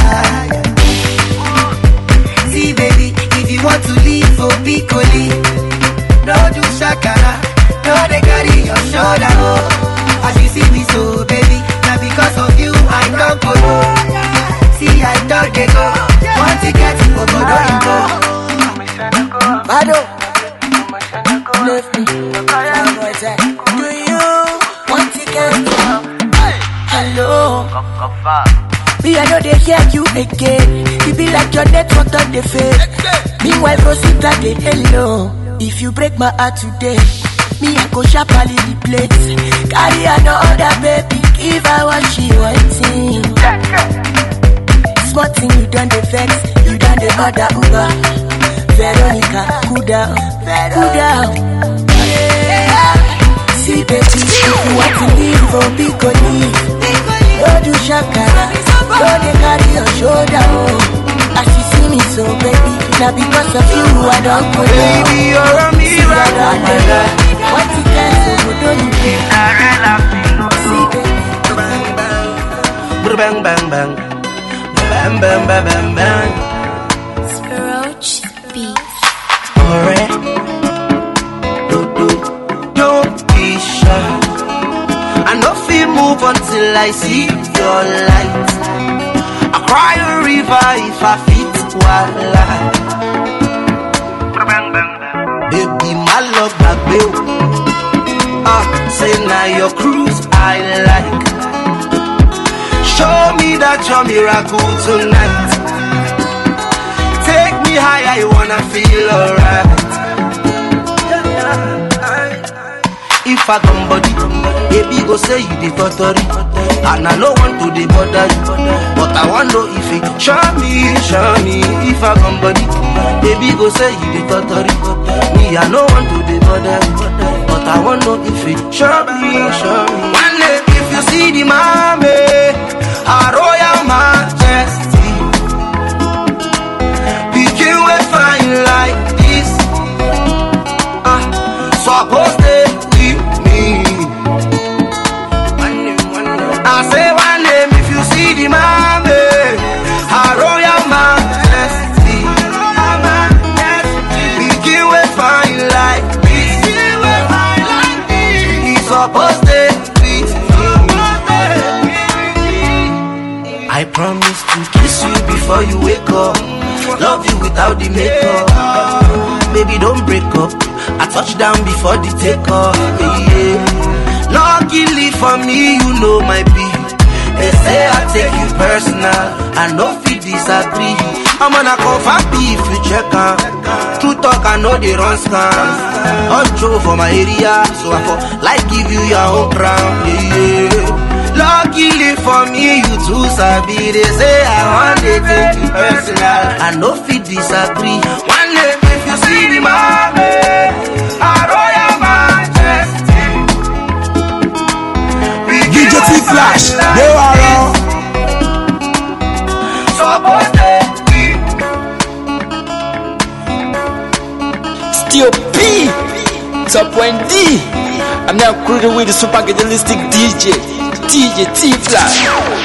Me, I know they hear you again. You be like your network on the fade. Meanwhile, Rosita, they hello. If you break my heart today, me, I go sharply the plates. Carry another baby, give her what she wanting. Small thing, you done the vex, you done the other Uber. Veronica, cool down, cool down. Yeah. See, baby, if you want to leave, oh, be good, leave. Don't do shakara, don't they carry your shoulder, oh. As you see me so, baby, now because of you, I don't go down. Baby, you're a miracle, my love. What you can do, don't you think? See, baby, bang, bang, bang. Bang, bang, bang, bang, bang. Roach Beats. Alright. Do, do. Don't be shy. I know feel move until I see your light. I cry a river if I fit wala. Baby, my love back bill. Ah, say now your cruise I like. Show me that your miracle tonight. Take me higher, I wanna feel alright. If I come body, baby go say you the totally. And I don't want to the bother you, but I want to know if it show me, show me. If I come body, baby go say you the totally. Me I don't want to the bother you, but I want to know if it show me, show me. One day if you see the mommy, her royal majesty, begin with fine like this. Ah, suppose they with me. I say one name if you see the mommy, her royal majesty, begin with fine like this. He's supposed to with me. I promise to kiss you before you wake up, love you without the makeup. Baby, don't break up. I touch down before the takeoff. Yeah. Luckily for me, you know my beat. They say I take you personal, I know fit disagree. I'm gonna confirm if you check out. True talk, I know they run scams. All true for my area, so I for like give you your own crown. Yeah, yeah. Luckily for me, you too sabi. They say I want to take you personal, I know fit disagree. One day if you see the mommy, a royal majesty, D J T Flash, they are all. Still P, top one D. I'm now cruising with the super capitalistic D J, D J T Flash.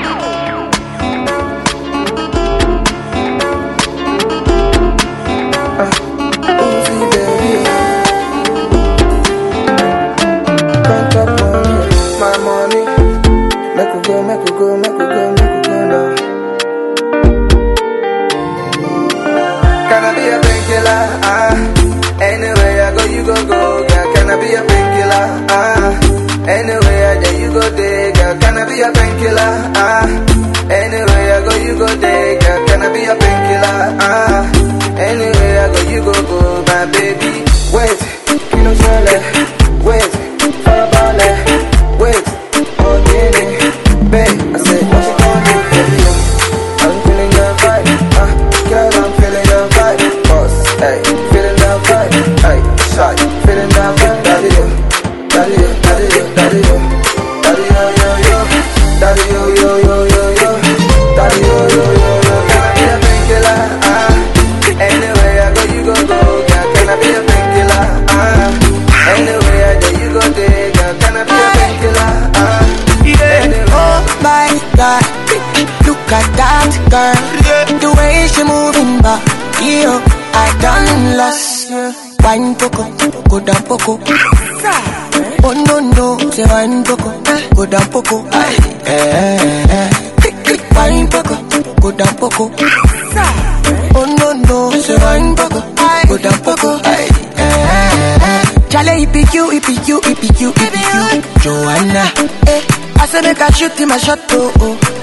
Wine poco, go down poco. Oh no no, say wine poco, go down poco. Aye, eh, eh. Wine poco, go down poco. Oh no no, say wine poco, go down poco. Aye, eh, eh. Chale, it be you, it be you, it be you, it be you, Joanna. Eh, I say make a shoot in my shot, oh oh.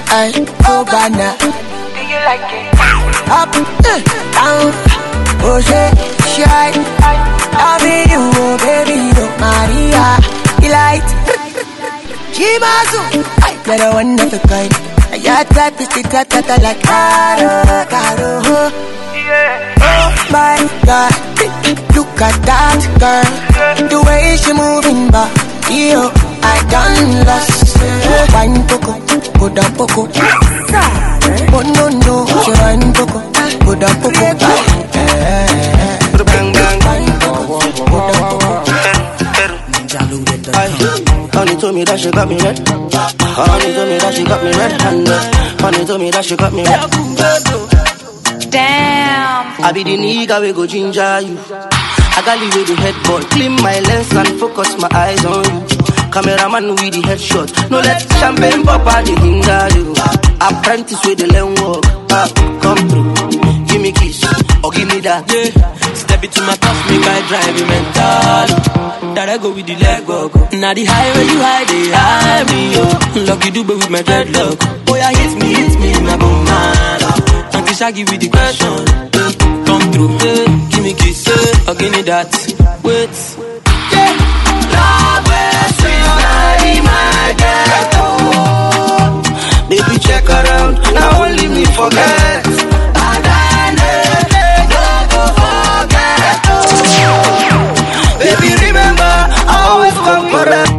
I go banana. Do you like it? Up, uh, down, oh shit, shy. Loving you, oh baby, oh Maria, delight. Chimazu, I got a wonderful kind. I got that bitch, got that like caro, caro. Oh my God, look at that girl, the way she moving back. Yo, I done lost. Wine poco, go down poco. Oh no no, she wine poco, go down poco. Bang bang, go down poco. Honey told me that she got me red. Honey told me that she got me red-handed. Honey told me that she got me red. Damn. I be the nigga we go ginger you. I got leave with the headboard, clean my lens and focus my eyes on you. Cameraman with the headshot, no let champagne pop out the hinder you. Apprentice with the lane walk, ah, come through, give me kiss, or give me that. Yeah, step into my cuff, make I drive you mental. That I go with the leg walk. Now the highway you hide, they hide me, yo. Lucky do with my dreadlock. Oh yeah, hit me, hit me, my bum man. Auntie Shaggy with the question. Come through, eh, give me kiss, eh, or give me that. Wait, yeah. Love is sweet, my ghetto. Baby, check around, now only me forget. And I never forget. Baby, remember, I always come correct.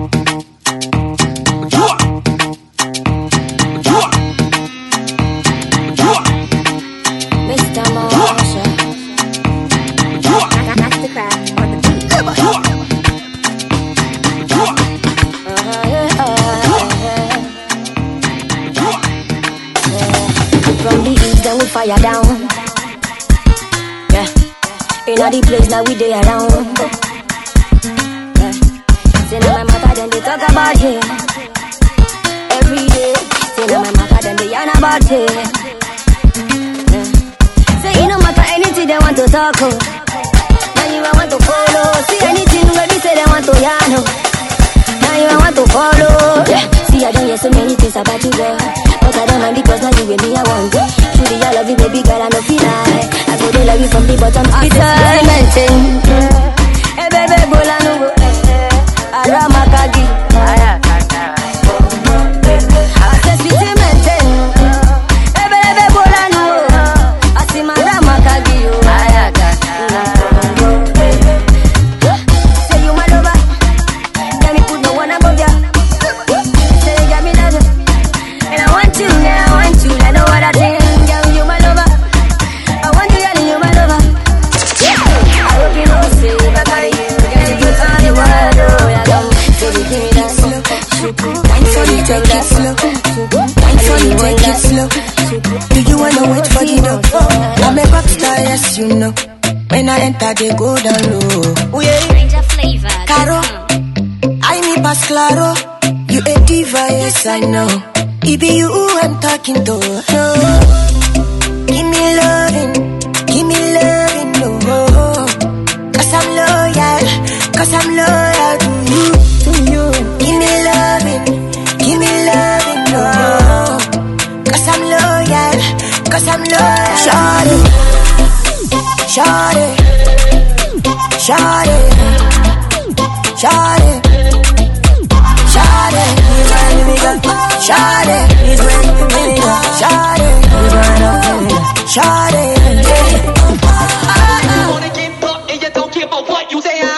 Fire down, yeah. In all the place now we dey around, yeah. Say now my mother then they talk about it every day. Say now my mother then they yarn about it, yeah. Say it no matter anything they want to talk oh. Now you I want to follow. See anything where they say they want to yarn oh. Now you I want to follow, yeah. See I don't hear so many things about you girl, but I don't mind because now you with me I want to. Truly I love you baby girl, I know feel like I go to love you from the bottom up. It's a mention. Hey baby bola no go. Arama kagi. I said sweet mention. Hey baby bola no go. Asima arama kagi yo. Say you my lover. Let me put no one above ya. Say you got me love. And I want you now, I want you, I know what I think. Take it slow, wine for you, take it slow. Do you wanna wait for the door? I'm a rock star, yes you know. When I enter, they go down low. Oh yeah, Ranger flavor. Caro, I me pass claro. You a diva, yes I know. It be you I'm talking to. No. Give me loving, give me loving, no. Cause I'm loyal, cause I'm loyal to you, to you. Give me loving. Give me loving, no. Cause I'm loyal, cause I'm loyal. Shawty, shawty, shawty, shawty, shawty, he's ready to go. Shawty, he's ready to go. Shawty, he's ready to go. Shawty, I wanna get up and you don't care about what you say.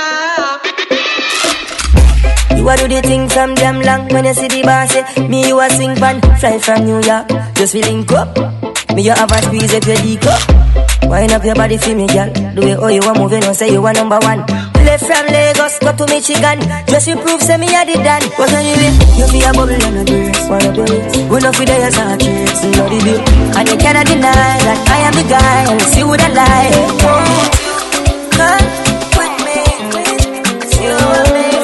You a do the thing from them long. When you see the bar say me you a swing pan. Fly from New York, just feeling up. Me you have a squeeze if you leak up. Wind up your body for me girl. The way how you a moving, you say you a number one. Left from Lagos, go to Michigan. Just you prove say me a did done. What can you do? You be a bubble and a dress. One of your ways. One of your days are tricks. You know the deal. And you cannot deny that I am the guy. And see what I like. Come with me, see what I make.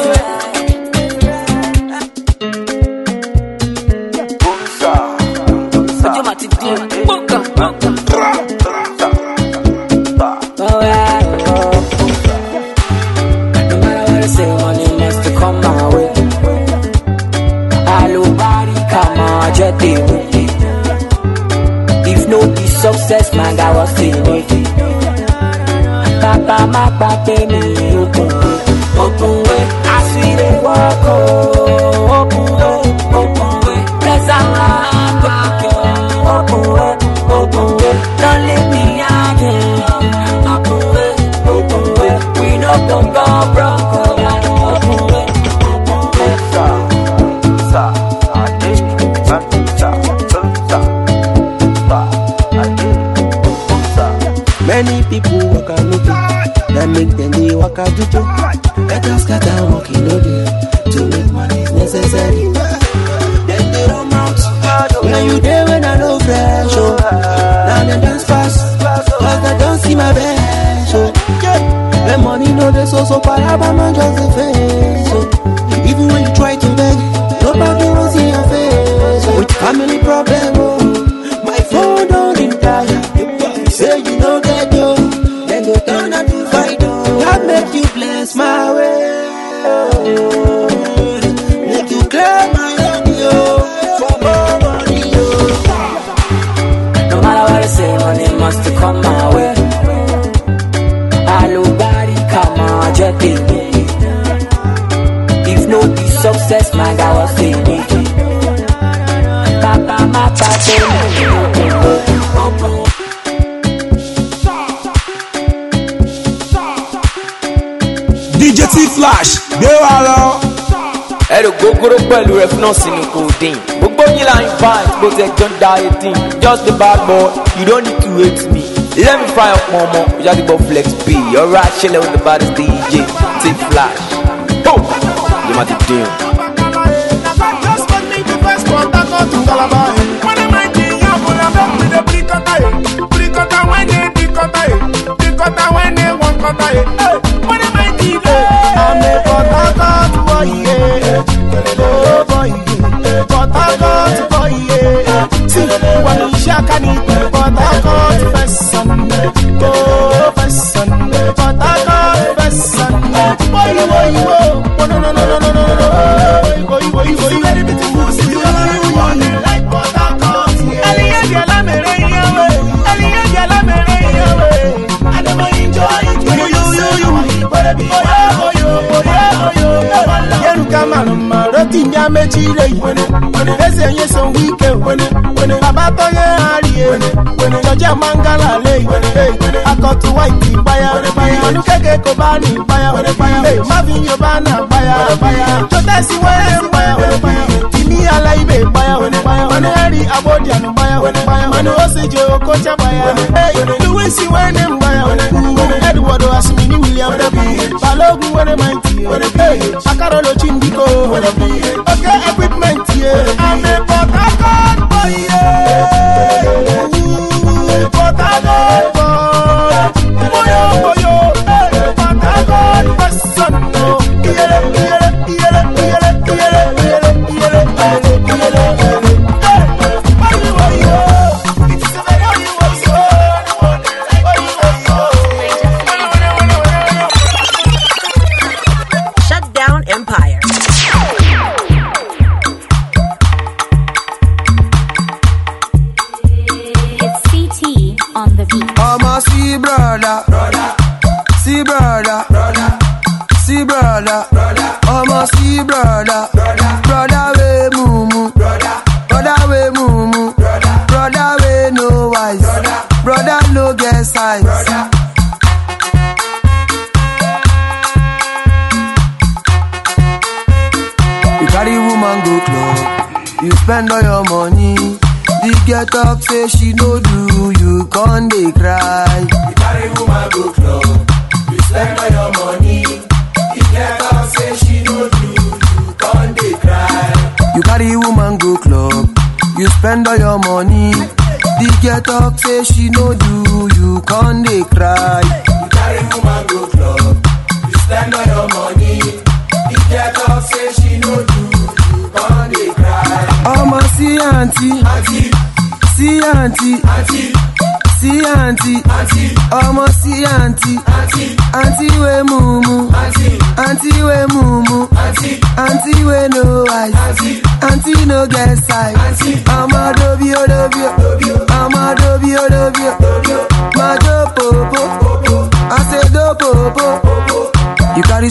If no be success, man, God was feeling it. Papa, my papa, me, open way, open way. I see they walk, oh, open way, open way. Bless our hand, back, open way, open way. Don't leave me again, open way, open way. We no gon' go broke, open way, open way. Sa, sa, ade, sa, sa, sa, sa, ade, sa. Many people walk out looking, that make them they walk out juju. Better scatter walking no day, to make money is necessary. Then they run out, when you there when I know fresh, oh. Now they dance fast, cause I don't see my best, oh. When money no they so so paraba man just a face, oh. Even when you try to beg, nobody will see your face, oh. With family problem, oh. My phone don't ring tire. Say you know that yo, then go turn out to fight oh. God make you bless my way, oh. Make you clear my radio for more money, oh. No matter what I say, money must come my way. Hello, body, come on, just be me. If no be success, my God was feeling it. Papa, my papa, D J T-Flash, gbé wa lọ. Ẹ̀rọ gbogbooro pẹ̀lú rẹ̀ fún náà sínú codeine. Gbogbo yín la invite, bó ti ẹjọ́ ń da eighteen. Just a bad boy, you don't need to hate me. Let me fry up more more, you just go flex B. Alright, chillin' with the baddest D J T-Flash. Boom! You might be doing. I'm a Port boy, yeah. Oh boy, Port Harcourt boy, yeah. See, when you shake on it, Port Harcourt person, oh person, Port Harcourt person. Boy, boy, boy, no, no, no, no, no, no, no, boy, boy, boy, boy. Very beautiful, see you like Port Harcourt, yeah. Aliyah, yalla, mere, yeah, Aliyah, yalla, mere, yeah. I don't enjoy it, you, you, you, you, baby, oh yeah, oh yeah, oh yeah, oh yeah. Yeruka manuma, roti nyame chile, ese nye son wike, baba toye ariye, joja mangala le, akotu white baya, manu keke kobani baya, mavin yobana baya, jota si wene baya, timi ala ibe baya, manu eri abodi anu baya, manu oseje okocha baya, Louis si wene baya, Edward Asmini William Balogun wene mighty, Sakarolo Chindiko, okay equipment yeah, I'm a Port Harcourt boy yeah, Port Harcourt boy, boyo boyo, Port Harcourt person no, iyele iyele iyele iyele iyele iyele iyele iyele iyele, boyo boyo, it's a very boyo, boyo boyo. Shut down Empire. It's C T on the beat. I'm a see brother, brother, see brother, brother, see brother, brother. I'm a see brother, brother, brother we mumu, brother, brother we mumu, brother, brother we no wise, brother, brother no get size, brother. You carry woman go club, you spend all your money. The girl talk say she no do, you can't dey cry. You carry woman go club, you spend all your money. The girl talk say she no do, you can't dey cry. You carry woman go club, you spend all your money. The girl talk say she no do, you can't dey cry. You carry woman go club, you spend all your money. The girl talk say she no do, you can't dey cry. I'ma see auntie, auntie, see auntie, auntie, see auntie, auntie, I'ma see auntie, auntie, auntie we mumu, auntie, auntie we mumu, auntie, auntie we no eyes, auntie, auntie no get sight, auntie, I'ma dobio dobio, I'ma dobio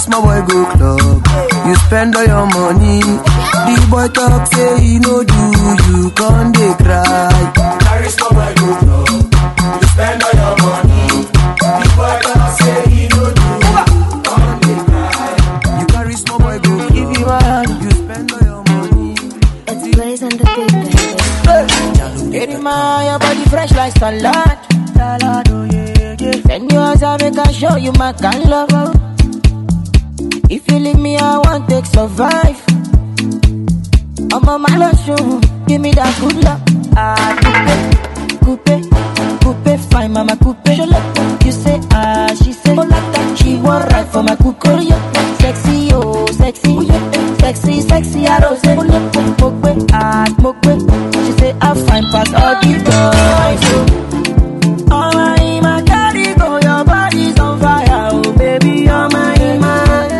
small boy go club, you spend all your money. The boy talk say he no do, you can't dey cry. Carry small boy go club, you spend all your money. The boy talk say he no do, you can't dey cry. You carry small boy go club, give you hand, you spend all your money. It's Blaze and the Big Baby. Baby, my your body fresh like salad. Salad, oh yeah, yeah. Send you as I make I show you my kind love. If you leave me, I want to survive. I'm on my last show, give me that good luck. Ah, coupe, coupe, coupe, fine, mama, coupe. You say ah, she say oh, like that. She want right for my coupe. Sexy, oh, sexy, sexy, sexy, I don't say smoke, ah, smoke. She say I fine pass all the boys. Oh my, my carry go, your body's on fire, oh baby, oh my, my.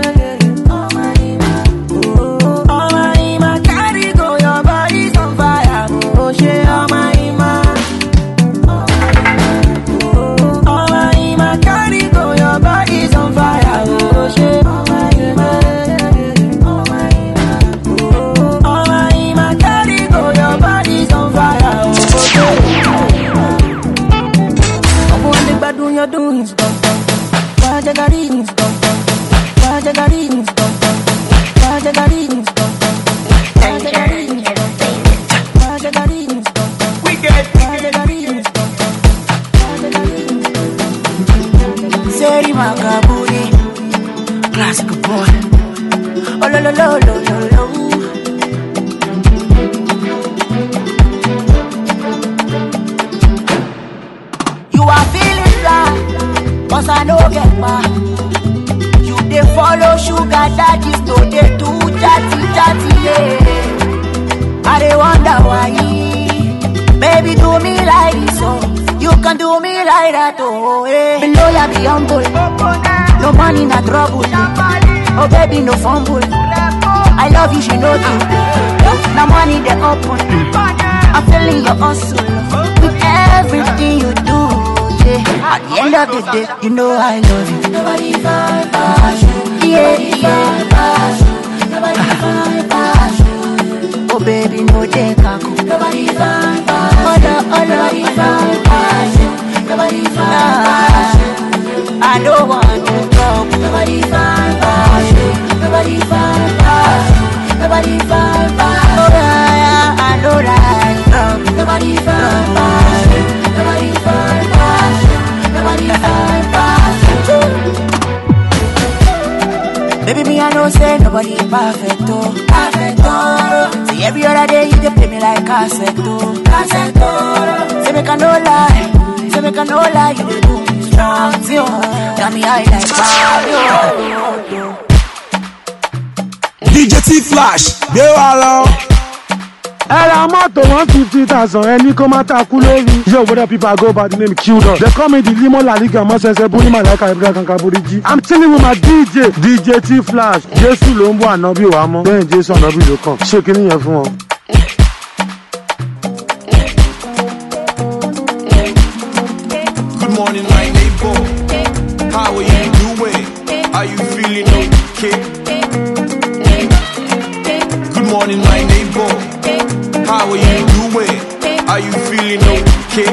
You're doing is dum dum dum. Wajagari is dum dum dum. Wajagari is dum dum dum. Wajagari is dum dum dum. Wajagari is dum dum dum. Wajagari is dum dum. We get Wajagari is dum dum dum. Seri Makaburi, classic boy. Oh lo lo lo lo lo lo. You are feeling fly, cause I know get mad. You dey follow sugar daddies, no dey do chatty chatty, yeah. I dey wonder why, baby do me like this, oh. You can do me like that, oh, yeah. Be loyal, be humble, no money, no trouble. Oh baby, no fumble. I love you, she know you. No money, they open. I'm feeling your hustle with everything you do. At the end of the day, you know I love you. Nobody find passion. Yeah, yeah. Nobody find passion. Oh baby, no take a cool. Nobody find passion. Nobody find passion. Nobody find passion. I don't want to talk. Nobody find passion. Nobody find passion. Nobody find passion. Oh yeah, I know that love. Nobody find passion. Nobody find passion. Nobody find passion. Baby, me I know say nobody perfect, oh. Perfect, oh. See every other day you dey play me like cassette, oh. Cassette, oh. Say make I no lie. Say make I no lie. You dey do me strong, see, oh. Got me high like fire, oh. D J T-Flash, gbé wa lọ. Ẹ ra mọ́tò one fifty thousand ẹni kó má takú lórí. Yo, what up people, I go by the name Q-Dot. They call me the Limo La Liga, Mọ́sẹ̀sẹ̀ Buni Malaika Ibra Kankaburiji. I'm chilling with my D J, D J T-Flash. Jésù ló ń bọ̀ ànábì wa mọ́. Bẹ́ẹ̀ Jésù ànábì ló kàn. Ṣé kí nìyẹn fún wọn? Good morning, my neighbor. How are you doing? Are you feeling okay? Good morning, my neighbor. How are you doing? Are you feeling okay?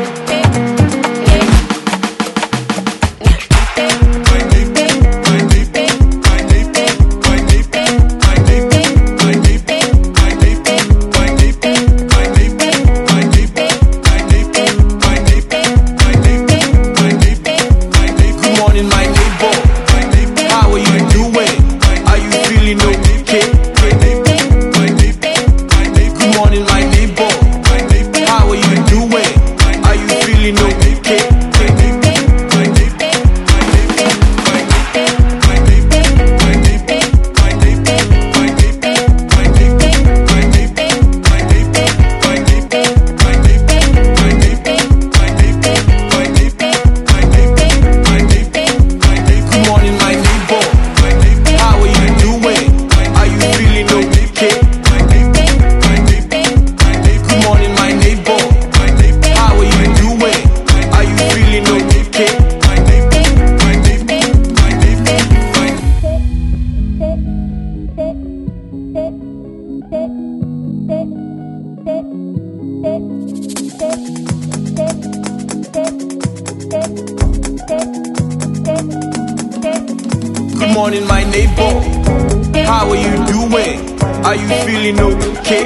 Are you feeling morning, my neighbor. How are you doing? Are you feeling okay?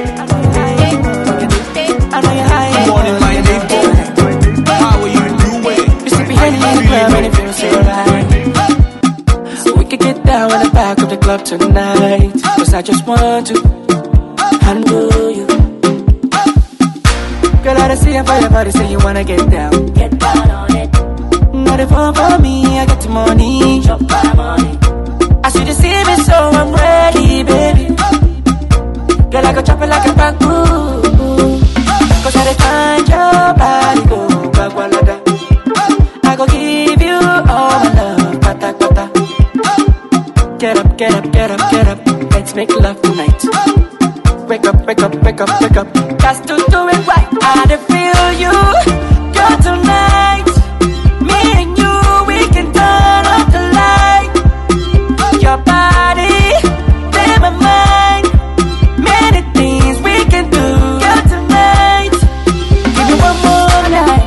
Good morning, my neighbor. How are you doing? You see me in the club and it feels so right. So we can get down in the back of the club tonight. Cause I just want to handle you. Girl, I see you for your body, say you wanna get down. Get down on it. Not if fun for me, I get the money. Drop my money. I see you see me, so I'm ready, baby. Girl, I go chop it like a bamboo. Cause I dey find your body, go bagwalaga. I go give you all my love, pata pata. Get up, get up, get up, get up. Let's make love tonight. Wake up, wake up, wake up, wake up. Got to do it right. I dey feel you, girl, tonight. Me and you, we can turn off the light. Your body, in my mind. Many things we can do, girl, tonight. Give me one more night.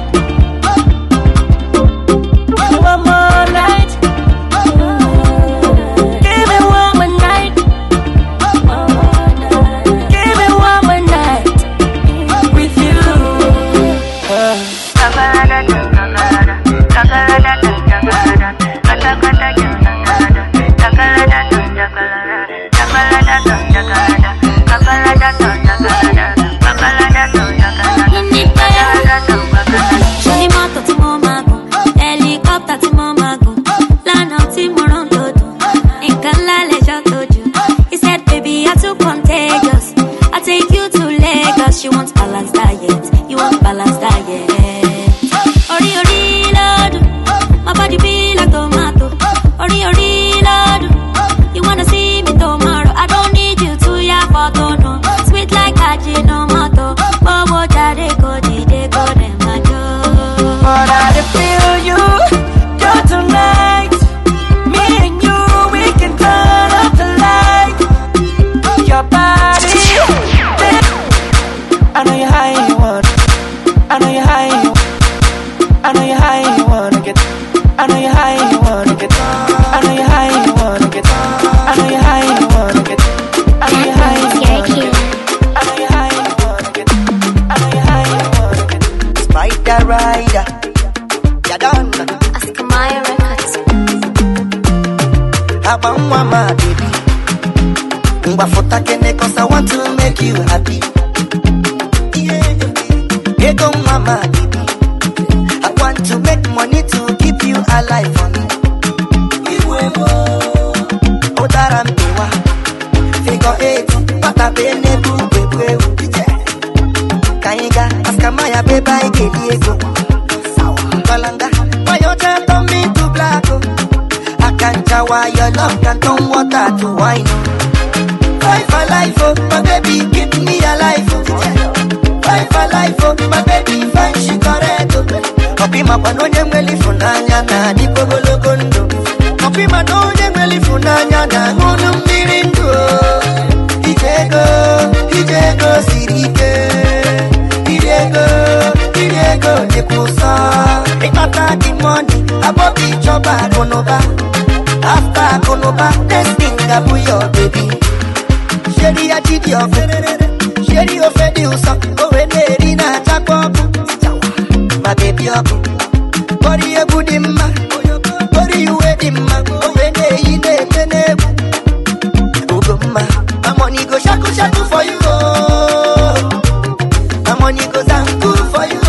Give me one more night. Give me one more night. Give me one more night with you. Uh. Ṣé mọ́tò tí mo máa gùn, helicopter tí mo máa gùn, lánàá tí mo rán tó dùn, nǹkan ńlá lẹ́jọ́ tó jù. He said, baby, you're too contagious. I'll take you to Lagos. She wants balanced diet. You want balanced diet. Ori ori lọ́dún, my body be like tomato. Ori ori lọ́dún, you wanna see me tomorrow. I don't need you to ya photo, no. Sweet like Ajinomoto. Bobo jade go dide go dem ajo. But I dey feel you, girl, tonight. Me and you, we can turn off the light. Your body, I know you're high and you want. I know you're high and you. I know you're high and you wanna get. I know you're high and you wanna get. I know you're high and you wanna get. I know you're high and you wanna get. I know you're high and you wanna get. I know you're high and you wanna get. I know you're high and you wanna get. Spider Rider, ya done. Ask Maya Records. Abangwa my baby, Mbafuta kene cause I want to make you happy. Yeah, ego mama baby, I want to make money to keep you alive for me. Iwebo, odarambewa, figure eight, pata bene bu bebe. Kainga, askamaya beba igeliego. Kalanga, why you turn on me to black? I can't tell why your love can turn water to wine. Fight for life, oh, my baby, keep me alive. Oh. Fight for life, oh, my baby, find she correct. Opi ma panonye mweli funanya na di kogolo kondo. Opi ma panonye mweli funanya na ngunu mbirindu. Ijego, ijego sirike. Ijego, ijego nekusa. Ikata di money, abobi choba konoba. After konoba, next thing abuyo baby. Sheri ya chidi ofe, sheri ofe di usa. Owe neri na chakwaku. My baby up, body a good in my, body you wait in my, owe ne ine mene. Ugoma, my money go shaku shaku for you. My money goes zanku for you.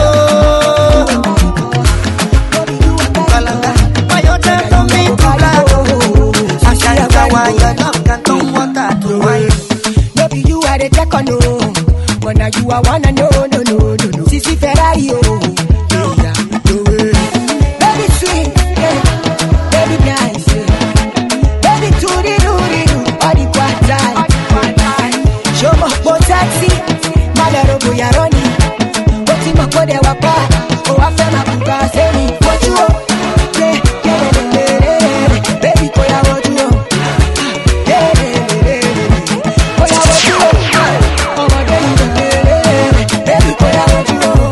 Kalanga, why you turn on me to black? I can't tell why your love can turn water to wine. No be you are the check on no, but now you are wanna no no no no no. Sisi Ferrari oh, yeah, no way. Baby sweet, yeah. Baby nice, yeah. Baby toody doody do, body quite tight. Show me more taxi, malero boya roni. Oti makode wapa, oh after my buka say me what you want, yeah yeah yeah yeah. Baby boya what you want, yeah yeah yeah. Boya what you want, oh my baby baby boya what you want.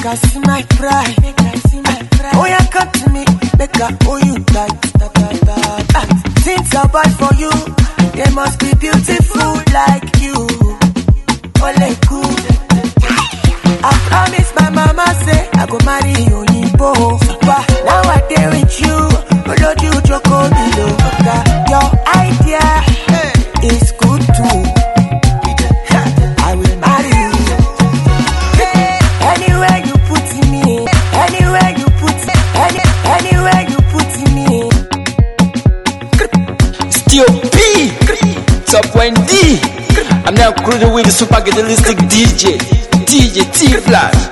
Make I see my pride. Make I see my pride. Oh, yeah, come to me. Make I owe you that. that, that, that, that. Things I buy for you, they must be beautiful like you. Ole cool. I promise my mama say I go marry you, Nibo. But now I dare with you. Follow you, Joko below. Your idea is good too. I will marry you. Anywhere you put me, anywhere you put me, any, anywhere you put me. Still P, top one D. I'm now cruising with the super capitalistic D J, D J T-Flash.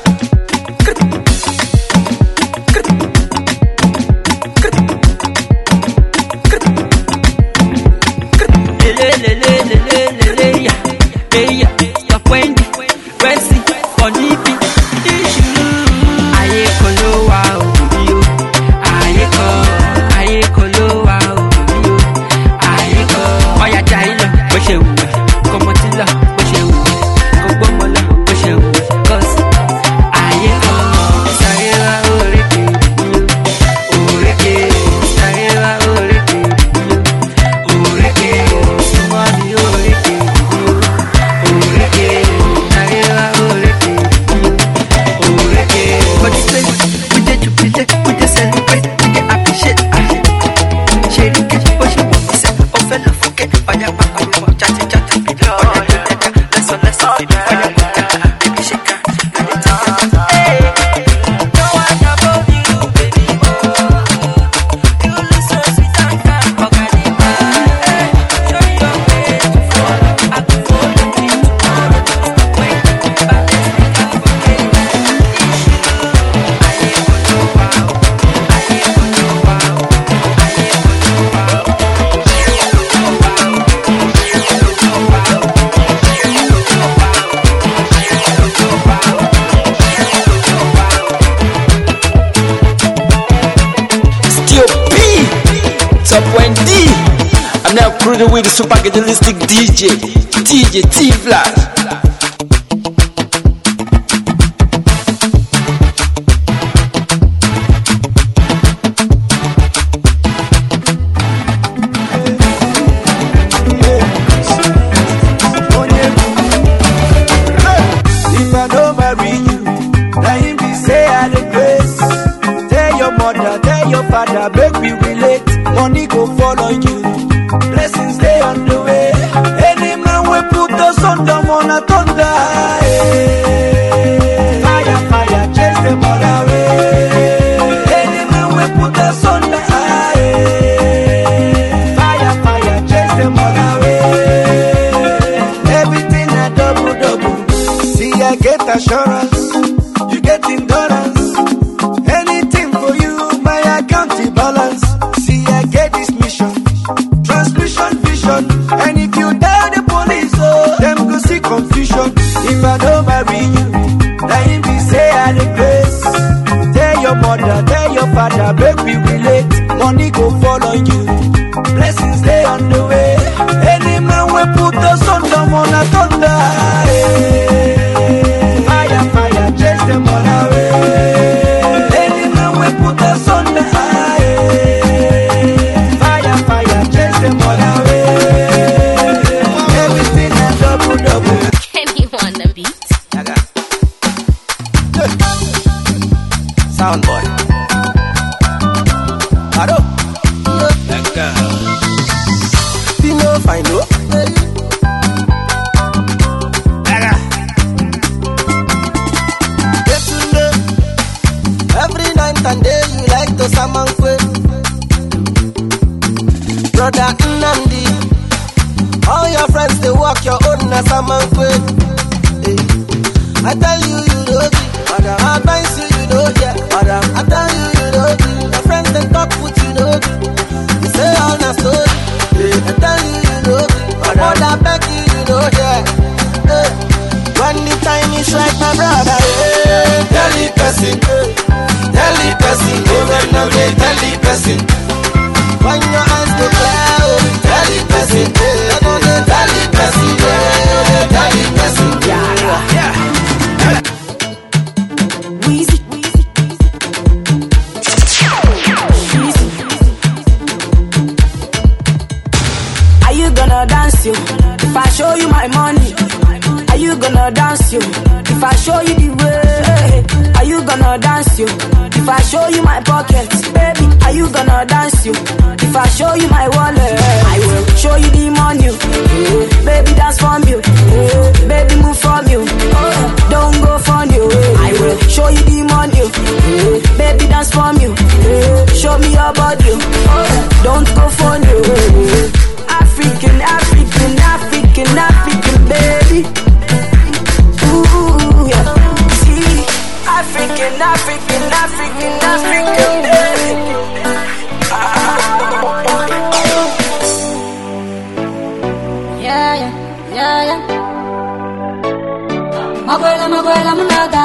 With the super capitalistic D J, D J T-Flash. If I don't marry you, now him be say I the grace. Tell your mother, tell your father, make we relate. Money go follow you. Blessings stay on the way. Any man will put us on the one a thunder. Hey. Fire, fire, chase them all away. Any man will put us on the high. Fire, fire, chase them all away. Everything a double, double. See, I get assurance. You get endurance. Anything for you, my account balance. See, I get this mission. And if you tell the police, oh, them go see confusion. If I don't marry you, now him be say I the grace. Tell your mother, tell your father, make we relate. Money go follow you. Blessings stay on the way. Any man will put us on the one a thunder. Hey. Fire, fire, chase them all away. Any man will put us on the high. Fire, fire, chase them all away. Sound boy. Hello. That girl. You know if I know. Get to know. Every night and day you like to summon quick. Brother Nnamdi. All your friends they walk your own as summon quick. Hey. I tell you you know me. I advise you. Yeah, madam, I tell you, you know me. Your friends they talk with you know me. You say all the story. Yeah. I tell you, you know me. My mother beg you, you know yeah. Yeah. When the time is right, my brother. Yeah. Tell the person, tell the person, even now they tell the person. When your eyes go clear, tell the person, yeah. Tell the person, yeah. Tell the person, yeah, yeah. you? If I show you the way, are you gonna dance you? If I show you my pocket, baby, are you gonna dance you? If I show you my wallet, I will show you the money. Yeah. Baby, dance from you. Yeah. Baby, move from you. Oh, don't go from you. I will show you the money. Yeah. Baby, dance from you. Yeah. Show me your body. Oh, don't go from you. Yeah. African, African, African, African, baby. Ooh, yeah. See, African, African, African, African, baby. Yeah, yeah, yeah, yeah. Maguela, Maguela, Munaga.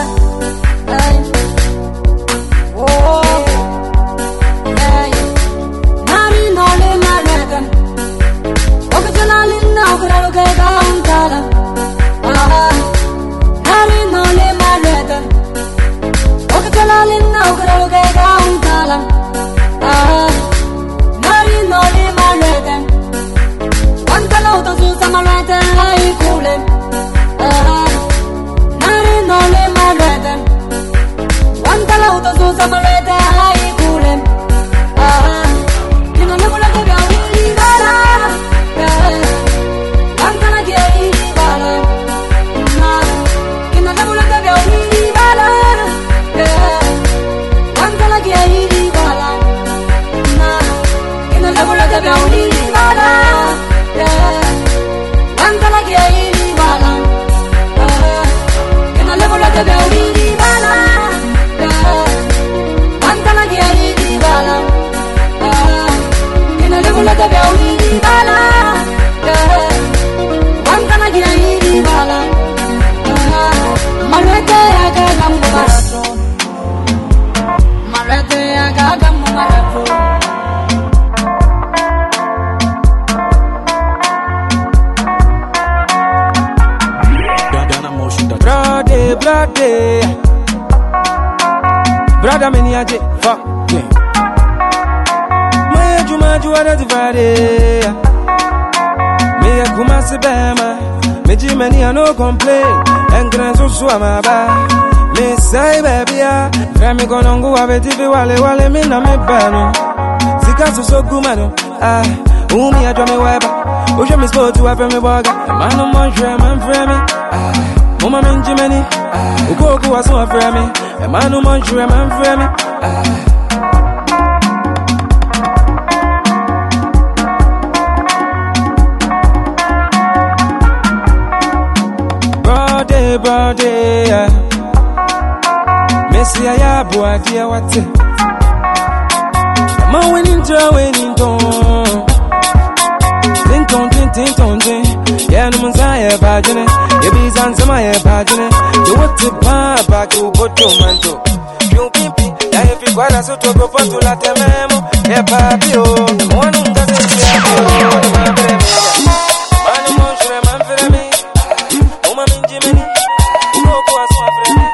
Oh, yeah, yeah. Nari no le Marega. Okajala linna, Okaraga, Gantala. Ah, Nari no le Marega. Okajala linna, Okaraga, Gantala. Ah, Nari no le Marega. One fellow to do some right and I cool him. Ah, Nari no le Marega. One fellow to do some right and I cool him. Ah, you know, never let go, really bala. One fellow get really bala. You know, never let go, really bala. One fellow get really bala. You know, never let go, really bala. I'm gonna get you bala. Can I live like a baby bala? I'm gonna get you bala. Can I live like a baby bala? I'm gonna get you bala. Marete aga gamu marathon. Marete aga gamu marathon. Brother, brother, brother, many a day, fuck, yeah. My Juma, you are the Friday. Me a Kumasi Bama, me Jimmy, I no complain, and Grand Suswama ba. Me say, baby, I'm gonna go have a T V while while I'm in a me banner. Sikasu so gumano, ah, Umi, I draw me web, Ocean is go to have me burger, a man of my dream, I'm frame, ah. Mama Benjamin, Ugogo was so afraid me, a man who wants you, a man for me. Brother, brother, Messi, I have what dear what's it? My winning, winning, don't think on, think on, think. Yeah, no one's a bagine. If he's on some my bagine, you want to buy back to put your manto. You pimpy, yeah, if you got a sort of go to la tememo, yeah, papio, one who doesn't say, man, I'm sure I'm for me. Woman in Jimmy, you know, go as one for me.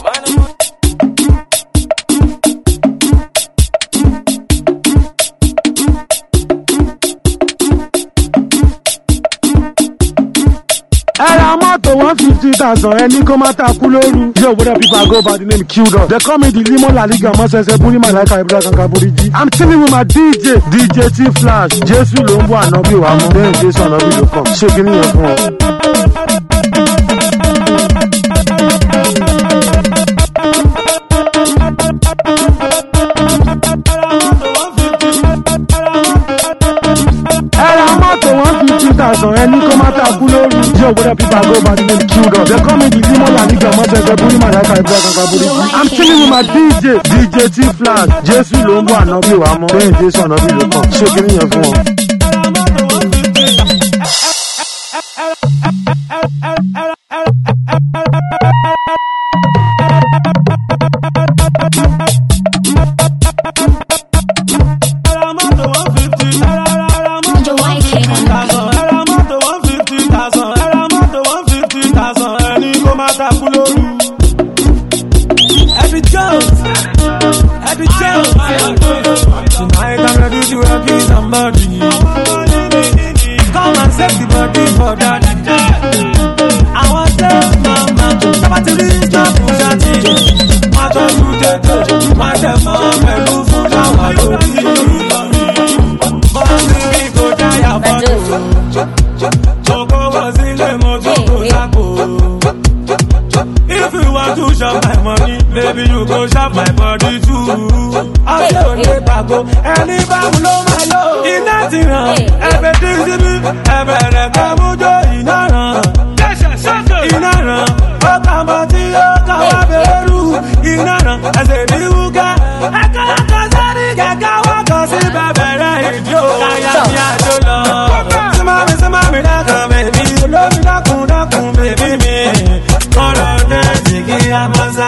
Ẹ̀rọ mọ́tò one fifty thousand ẹni kó má takú lóru. Yo, what up people, I go by the name Q-Dot. They call me the Limo La Liga, Mọ́sẹ̀sẹ̀ Buni Malaika Ibra Kankan Buriji. I'm chilling with my D J, D J T Flash. Jésù ló ń bọ̀ ànábì wa mọ́. Bẹ́ẹ̀ Jésù ànábì ló kàn. Ṣé kí ni yẹn fún ọ? one fifty thousand ẹni kó má takú lóru. Yo, what up people, I go by the name Q-Dot. They call me the Limo La Liga, Mọ́sẹ̀sẹ̀ Buni Malaika Ibra Kankan Buriji. I'm chilling with my D J, D J T Flash. Jésù ló ń bọ̀ ànábì wa mọ́. Bẹ́ẹ̀ Jésù ànábì ló kàn. Ṣé kí ni yẹn fún ọ? Every joke, every joke. Tonight I'm ready to happy somebody. go shop my body too. I say only bago, any bago lo malo. Iná ti ràn, ẹ̀bẹ̀ tí ń síbí, ẹ̀bẹ̀ rẹ̀ ká mú jó iná ràn. Iná ràn, ó kà mọ́ tí ó kà wá bẹ̀rù. Iná ràn, ẹsẹ̀ ní wúgá. Ẹ̀ka ẹ̀ka sẹ́ni kẹ̀kẹ́ wá kàn sí bẹ̀bẹ̀ rẹ̀ ìjó. Káyà ní àjò lọ. Símámi símámi dákun bèbí, olómi dákun dákun bèbí mi. Kọ́lọ̀ dẹ́sì kí a máa sá.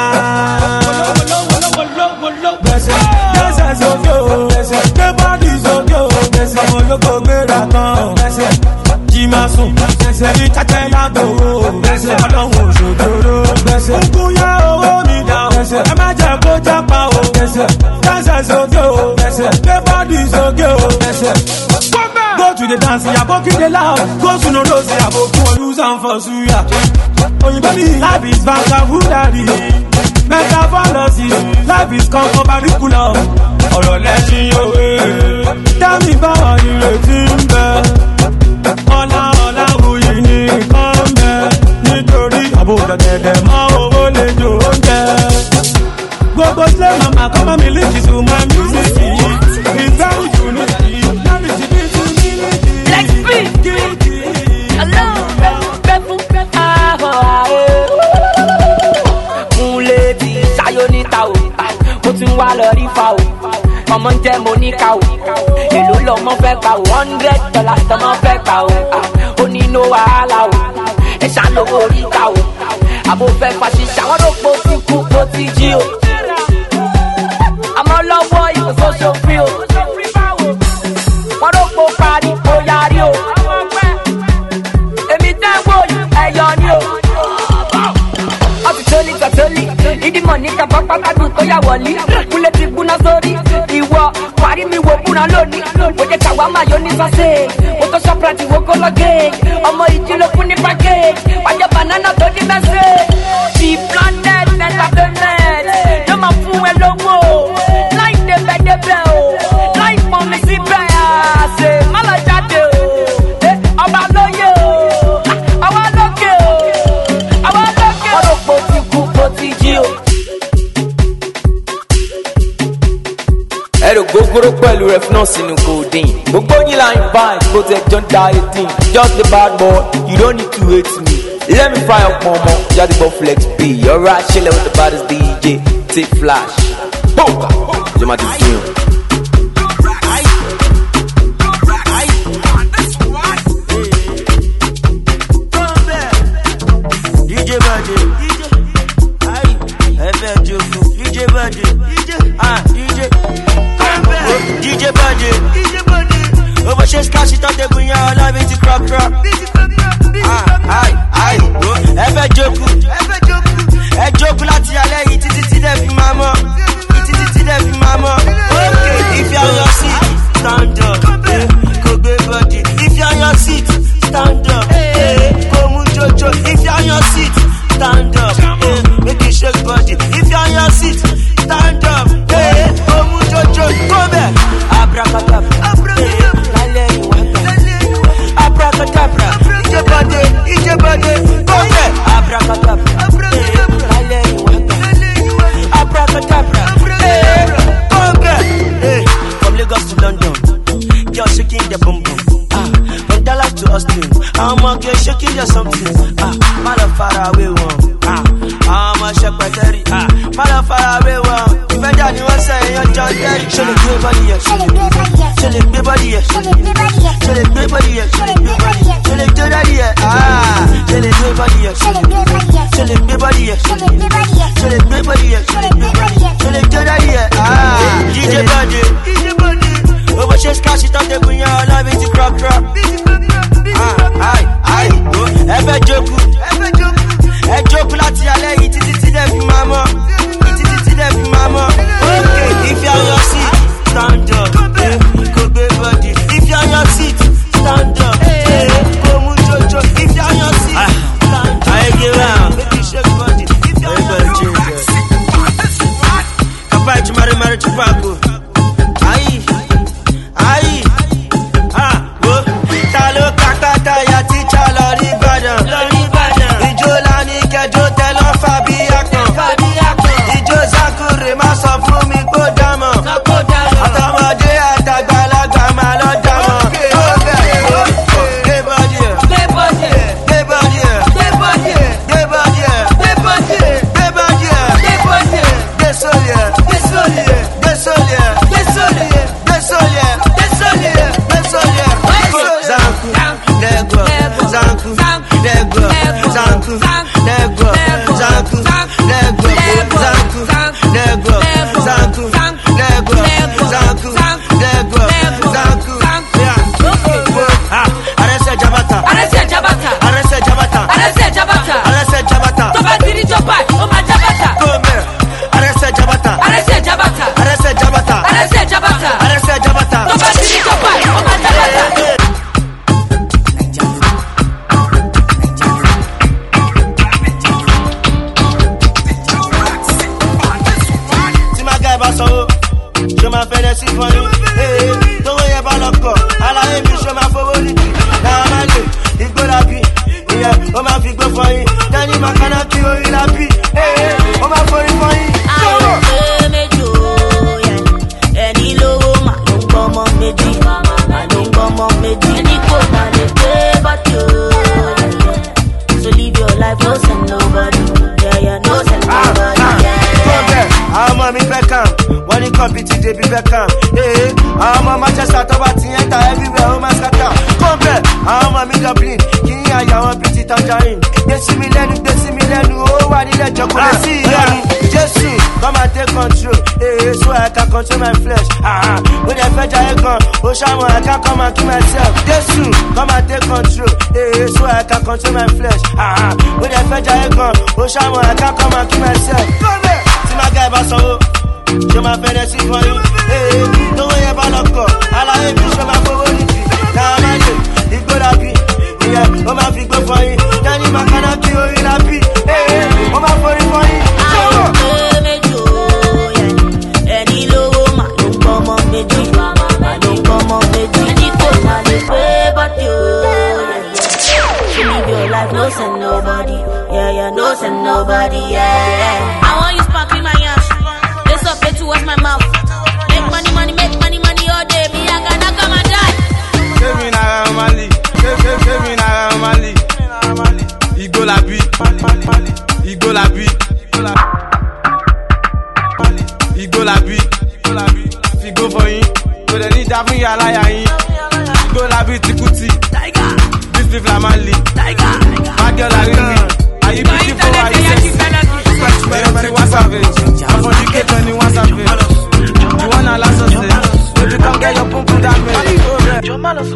Gbèsè gbèsè sókè o, gbèsè gbé bọ́dì sókè o, gbèsè ọmọ olóko gbéra kan o, gbèsè jí máa sùn, gbèsè bí tẹ́tẹ́ lágbo o, gbèsè ọlọ́run òṣòdòdó, gbèsè nkún yá owó mi dá o, gbèsè ẹ má jẹ́ kó jápa o, gbèsè gbèsè sókè o, gbèsè gbé bọ́dì sókè o, gbèsè. Go to the dance, ya boki the loud. Go to no rose, ya boki or use am for suya. Oyinbo ni life is vagabundary, metaphology. Life is curriculum. Ọ̀rọ̀ lẹ́sìn òwe. Dámì báwa ìrètí ń bẹ. Ọlá ọlá wuyì ní nǹkan ń bẹ. Nítorí àbúrò dẹ̀dẹ̀ mọ́ owó lè jò oúnjẹ. Gbogbo ṣé màmá kọ́ mọ́ mi líkì to my music. It's very unique. Wá lọ rí fa o, ọmọ ń jẹ́ mo ní ká o, èlò lọ́mọ fẹ́ pa o, hundred dollars lọ́mọ fẹ́ pa o, ó ní no wàhálà o, ẹ ṣàlówó orí ká o, àbò fẹ́ fàṣìṣà wọ́n ló po sí kú tó ti jí o, àmọ́ lọ́wọ́ ìkóso fi o, wọ́n ló po parí ó yarí o, èmi tẹ́ wò ẹ̀yọ ni o, ọtí tó ní kàtólì. Ìdí mọ̀ ní kàbọ̀ pátádùn tó yà wọ̀lí. Kúlẹ̀ ti gbúná sórí. Ìwọ parí mi wo búra lónìí. Mo jẹ́ kàwá máa yọ ní sọ́sẹ̀. Mo tó ṣọ́pìràtì wo kó lọ́gẹ̀. Ọmọ ìjì ló kún ní pàkẹ́. Wájọ banana tó ní mẹ́sẹ̀. The planet entertainment. Yóò máa fún ẹ lówó. Láì débẹ̀débẹ̀ o. Láì pọ̀ mi síbẹ̀ àṣẹ. Má lọ jáde o. Ọba lóye o. Àwa lókè o. Àwa lókè o. Wọ́n ló po ti kú po ti jí o. Ẹ̀rọ gbogbooro pẹ̀lú rẹ̀ fún náà sínú codeine. Gbogbo yín la invite, bó tẹ̀ jọ ń da eighteen. Just the bad boy, you don't need to hate me. Let me fry up mọ́ ọmọ, jáde bọ́ flex B. Alright, chill with the baddest D J, T-Flash. Bóòkà, jẹ́ máa ti dùn. D J Badi, ẹ fẹ́ jogun. D J Badi, ah D J, D J Badi, owó ṣe skáṣí tó tẹ̀ bùyàn ọlọ́bí ti crop crop. Ah, ai, ai, ẹ fẹ́ jogun, ẹ jogun láti alẹ́ yìí títí tí dẹ̀ fi máa mọ́, títí tí dẹ̀ fi máa mọ́. Okay, if you on your seat, stand up, kò gbé body. If you on your seat, stand up, kò mú jojo. If you on your seat, stand up, make you shake body. If you on your seat, stand up, kò mú jojo. Go back, abracadabra, lálẹ́ ìwà kan. Abracadabra, ije body, ije body. Go back, abracadabra, lálẹ́ ìwà kan. Abracadabra, go back. From Lagos to London, you're shaking the bum bum. Ah, from Dallas to Austin, I'm okay shaking your something. Ah, mother far away one. Ah, I'm a shepherd. Ah, mother far away one. If I don't know what's saying, you're John Terry. Show the good body, yeah. Show the good body, yeah. Show the good body, yeah. Show the good body, yeah. Show the good body, yeah. Show the good body, yeah. Show the good body, yeah. Ah, show the good body, yeah. Show the good body, yeah. Show the good body, yeah. Show the good body, yeah. Show the good body, yeah. Show the good body, yeah. Show the good body, yeah. Ah, D J Badi, D J Badi. Owó ṣe skáṣí tó tẹ̀ bùyàn ọlọ́bí ti crop crop. Ah, ai, ai, ẹ fẹ́ jogun, ẹ jogun láti alẹ́ yìí títí tí dẹ̀ fi máa mọ́, títí tí dẹ̀ fi máa mọ́. Okay, if you on your seat, stand up, kò gbé body. If you on your seat, stand up, kò mú jojo. If you on your seat, stand Zanku, Negro, Zanku, Negro, Zanku, Negro, Zanku, Negro, Zanku, Negro, Zanku. Arese Jabata, Arese Jabata, Arese Jabata, Arese Jabata, Arese Jabata. Tó bá ti rí Jọba, ó máa Jabata. Come here, Arese Jabata, Arese Jabata, Arese Jabata, Arese Jabata, Arese Jabata. Tó bá ti rí Jọba, ó máa Jabata. Je m'appelle si for you, eh, don't worry about the call. I like you, show my favorite. Now I'm a new, it go la be, yeah, oh my feet go for you. Then you my kind of kill you la be, eh, oh my for you for you. I made you, any low, my don't come on me, I don't come on me, any go na le pay but you. So live your life, no send nobody, yeah, yeah, no send nobody, yeah. I'm a me Beckham, when it comes to J B Beckham, eh, I'm a Manchester, Tobati, enter everywhere, oh my scatter. Come back, I'm a me Dublin, King, I am a pretty tangerine. They see me then, they see me then, oh, I need a job, I see you. Just come and take control, eh, so I can control my flesh. Ah, when I fetch a gun, oh, Shamo, I can come and kill myself. Just come and take control, eh, so I can control my flesh. Ah, when I fetch a gun, oh, Shamo, I can come and kill myself. Come back. My guy Basso, je m'appelle si for you. Hey, don't worry about the call. I like you, show my favorite. Now I'm a new, it go la be. Yeah, oh my feet go for you. Then you my kind of kill you la be. Hey, oh my for you for you. I made you, any low, my don't come on me, I don't come on me. Any go na le pay but you, yeah, yeah. You live your life, no send nobody, yeah, yeah, no send nobody, yeah. I want you sparkling my ass. It's up to wash my mouth. Make money, money, make money, money all day. Me, I gonna come and die. Give me na Mali, give me na Mali. Igo la bi, Igo la bi, Igo la bi. If you go for him, so they need to bring a liar in. Igo la bi tikuti, this live la Mali. My girl are really. Are you beautiful? Are you sexy? Anyone savage, I'm for the gate, anyone savage. You wanna last us say, baby come get your pump that way.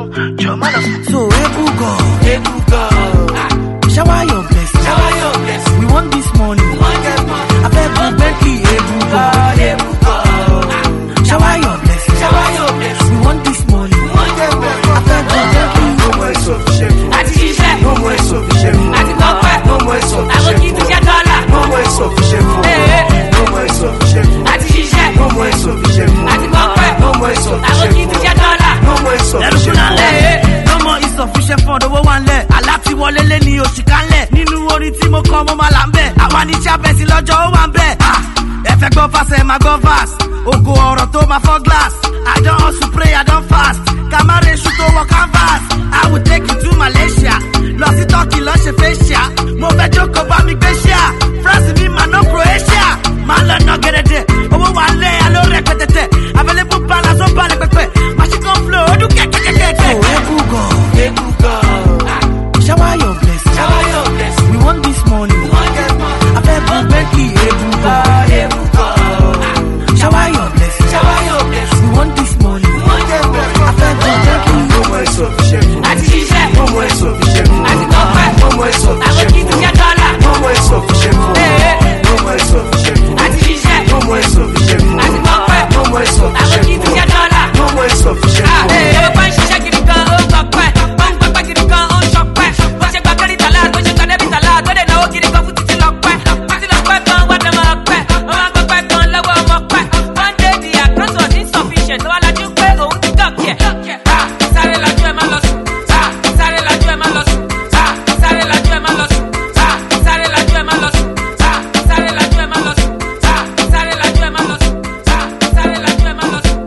So, hey Google, hey Google, shower your blessing, shower your blessing. We want this money, I bet you Bentley, hey Google, hey Google, shower your blessing, shower your blessing. We want this money, I bet you Bentley. No more sufficient, no more sufficient, no more sufficient. I will give you your dollar. No more sufficient, no more sufficient, no more sufficient, no more sufficient. I will give you your dollar. No more sufficient, no more insufficient for the one leg. Alati wọlé lé ní oṣù kanlẹ̀. Nínú orin tí mo kọ mo máa là ń bẹ̀. Àwa ní chábẹ̀sì lọ́jọ́ ó wà ń bẹ̀. Ẹ fẹ́ gbọ́ fast ẹ máa gbọ́ fast. Ògo ọ̀rọ̀ tó máa fọ́ glass. I don hustle pray I don fast. Kàmáre ṣu tó wọ canvas. I will take you to Malaysia. Lọ sí Turkey lọ ṣe facial. Mo fẹ́ jókòó bá mi gbé ṣíà. France mi máa ná Croatia. Máa lọ ná gẹ̀rẹ̀dẹ̀. Owó wà lé aló rẹpẹtẹtẹ. Available balance ó balẹ̀ pẹpẹ. Machine flow ó dún kẹ̀kẹ̀kẹ̀kẹ̀. Oh, hey Google, hey Google. Shower your blessing, shower your blessing. We want this money. I bet you Bentley, hey Google, hey Google. Shower your blessing, shower your blessing. We want this money. I bet you Bentley. No more sufficient, no more sufficient, no more sufficient. I will give you your dollar. No more sufficient, no more sufficient, no more sufficient, no more sufficient. I will give you your dollar. No more sufficient. Ah, bá ń ṣiṣẹ́ kiri kan ó ń gbọpẹ́, bá ń gbọpẹ́ kiri kan ó ń ṣọpẹ́. Bó ṣe gba kẹ́rì tàlá, bó ṣe gba dẹ́bì tàlá, tó dẹ̀ náwó kiri kan fún títí lọ́pẹ́. Títí lọ́pẹ́ kan wá dẹ̀ máa pẹ́, ó máa gbọpẹ́ kan lọ́wọ́ ọmọ pẹ́. One day the account was insufficient, ó wá lajú pé òun ti dọ̀kì ẹ̀. Sáré lajú ẹ̀ máa lọ sùn, sáré lajú ẹ̀ máa lọ sùn, sáré lajú ẹ̀ máa lọ sùn, sáré lajú ẹ̀ máa lọ sùn, sáré lajú ẹ̀ máa lọ sùn, sáré lajú ẹ̀ máa lọ sùn, sáré lajú ẹ̀ máa lọ sùn.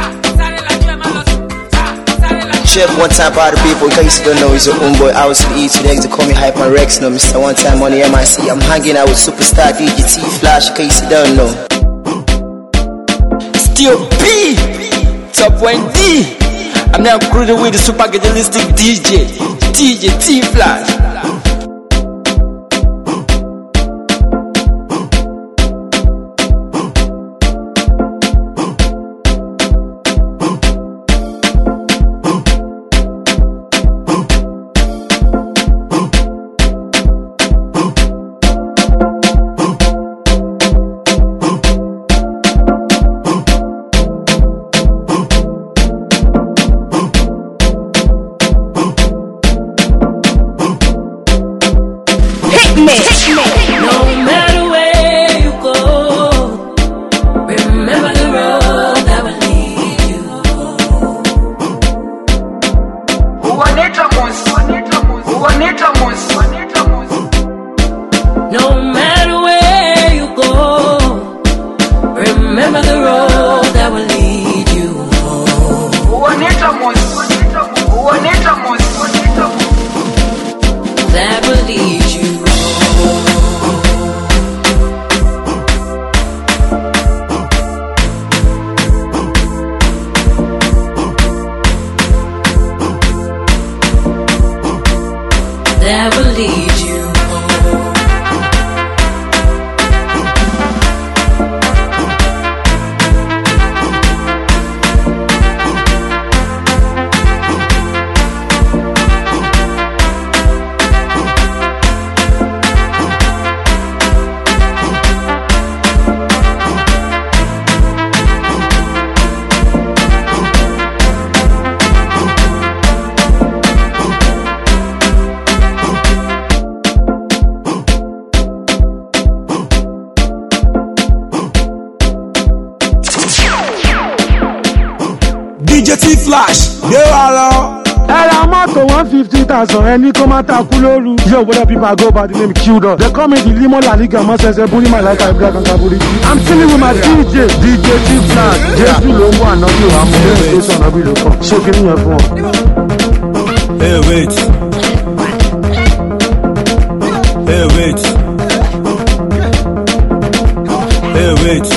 Check one time for the people, in case you don't know, it's your own boy, I was to eat today, to call me Hyper Rex, no, Mister One Time on the M I C. I'm hanging out with superstar D J T Flash, in case you don't know. Still B, top one D. I'm now cruising with the super gadgetistic D J, D J T Flash. Hit me. Hit me. No matter where you go, remember the road that will lead you home. No matter where you go, remember the road that will lead you home. That will lead you that will lead you home. D J T Flash, gbé wa lọ. Ẹ̀rọ mọ́tò one fifty thousand ẹni kó má takú lóru. Yo, what up people, I go by the name Q-Dot. They call me the Limo La Liga, mo sẹ̀sẹ̀ búrí my like I black and kaburi. I'm chilling with my D J, D J T Flash. Jésù ló ń bọ̀ àná bí wàá mú bẹ́ẹ̀ tó sọ̀nà bí ló kọ̀. Ṣé kí nìyẹn fún ọ? Hey, wait. Hey, wait. Hey, wait.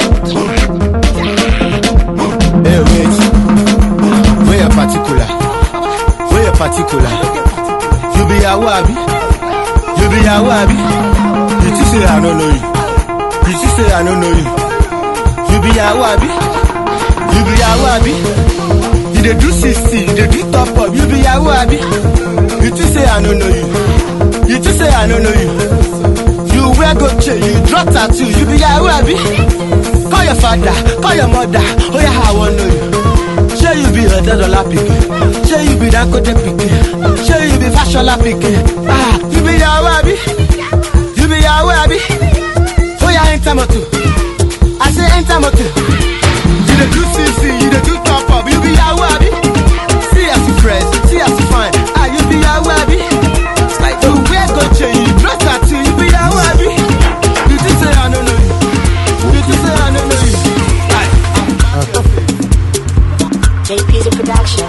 Hey, wait. Where a particular? Where a particular? You be a wabi? You be a wabi? You just say I don't know you. You just say I don't know you. You be a wabi? You be a wabi? You dey do sixty, you dey do top up. You be a wabi? You just say I don't know you. You just say I don't know you. You wear go chain, you drop tattoo. You be a wabi? Call your father, call your mother. Oh yeah, I wanna know you. Sure you be a dollar picky. Sure you be that kote picky. Sure you be fashion la picky. Ah, you be a wabi? You be a wabi? Oh yeah, enter moto. I say enter moto. You dey do C C, you dey do top up. You be a wabi? See as you fresh, see as you fine. Ah, you be a wabi? Like you wear go chain, you dress tattoo. You be a wabi? You just say I don't know you. You just say I don't know you. J P's a production.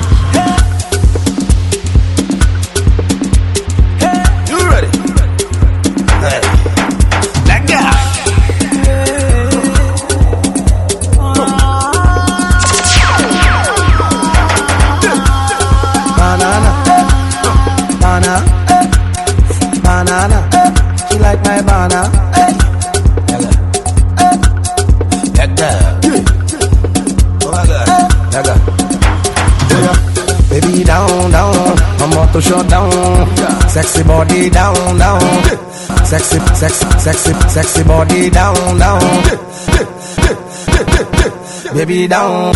You ready? Hey. That guy. Banana, banana, banana. She like my banana. That guy. Oh my God. That guy. Baby down, down, I'm about to shut down. Sexy body down, down. Sexy, sexy, sexy, sexy body down, down. Baby down.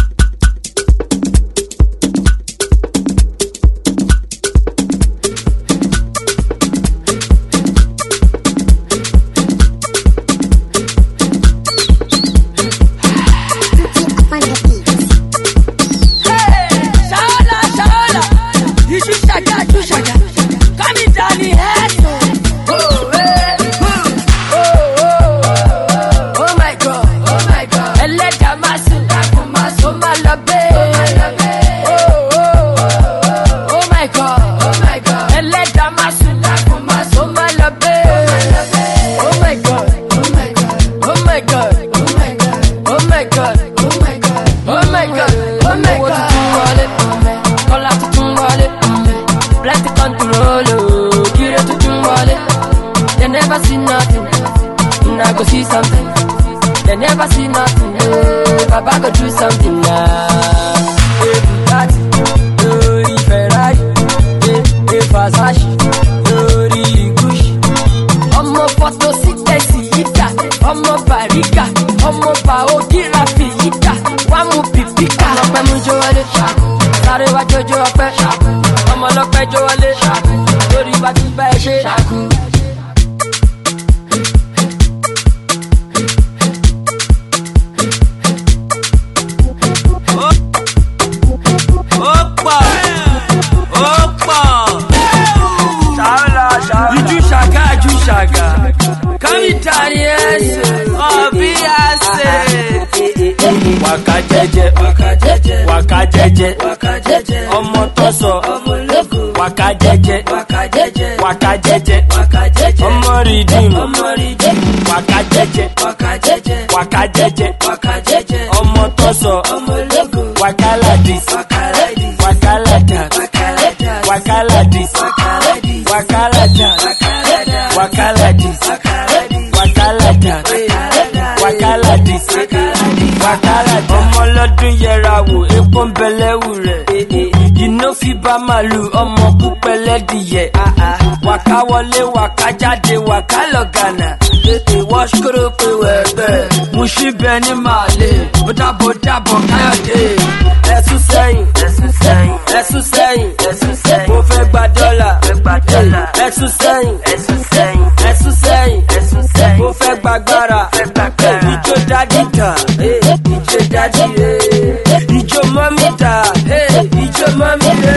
Johnny S. Obiase. Waka jeje, waka jeje, waka jeje, waka jeje. Ọmọ tó sọ, ọmọ lógo. Waka jeje, waka jeje, waka jeje, waka jeje. Ọmọ redeem, ọmọ redeem. Waka jeje, waka jeje, waka jeje, waka jeje. Ọmọ tó sọ, ọmọ lógo. Waka like this, waka like this, waka like that, waka like that, waka like this, waka like this, waka like that, waka like this, waka like this, waka like that, waka like this, waka like that. Ọmọ lọ́dún yẹra wò, epo ń bẹ̀lẹ̀ wù rẹ̀. Iná fi bá màlù, ọmọ púpẹ̀ lẹ́dìyẹ. Waka wọlé, waka jáde, waka lọ Ghana. Wọ́n ṣkúrò pé wẹ̀gbẹ́, mo ṣí bẹ ní màlè. Ó dàbọ̀ dàbọ̀ káyọ̀dé. Ẹ̀sùn sẹ́yìn, ẹ̀sùn sẹ́yìn, ẹ̀sùn sẹ́yìn, ẹ̀sùn sẹ́yìn. Mo fẹ́ gba dọ́là, fẹ́ gba dọ́là. Ẹ̀sùn sẹ́yìn, ẹ̀sùn sẹ́yìn, ẹ̀sùn sẹ́yìn, ẹ̀sùn sẹ́yìn. Mo fẹ́ gba gbára, fẹ́ gba gbára. Ìjó dádì dà, ìjó dádì rè. Ìjó mọ́mí dà, ìjó mọ́mí rè.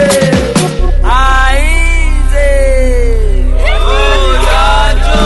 Àìsè, ó yájọ́.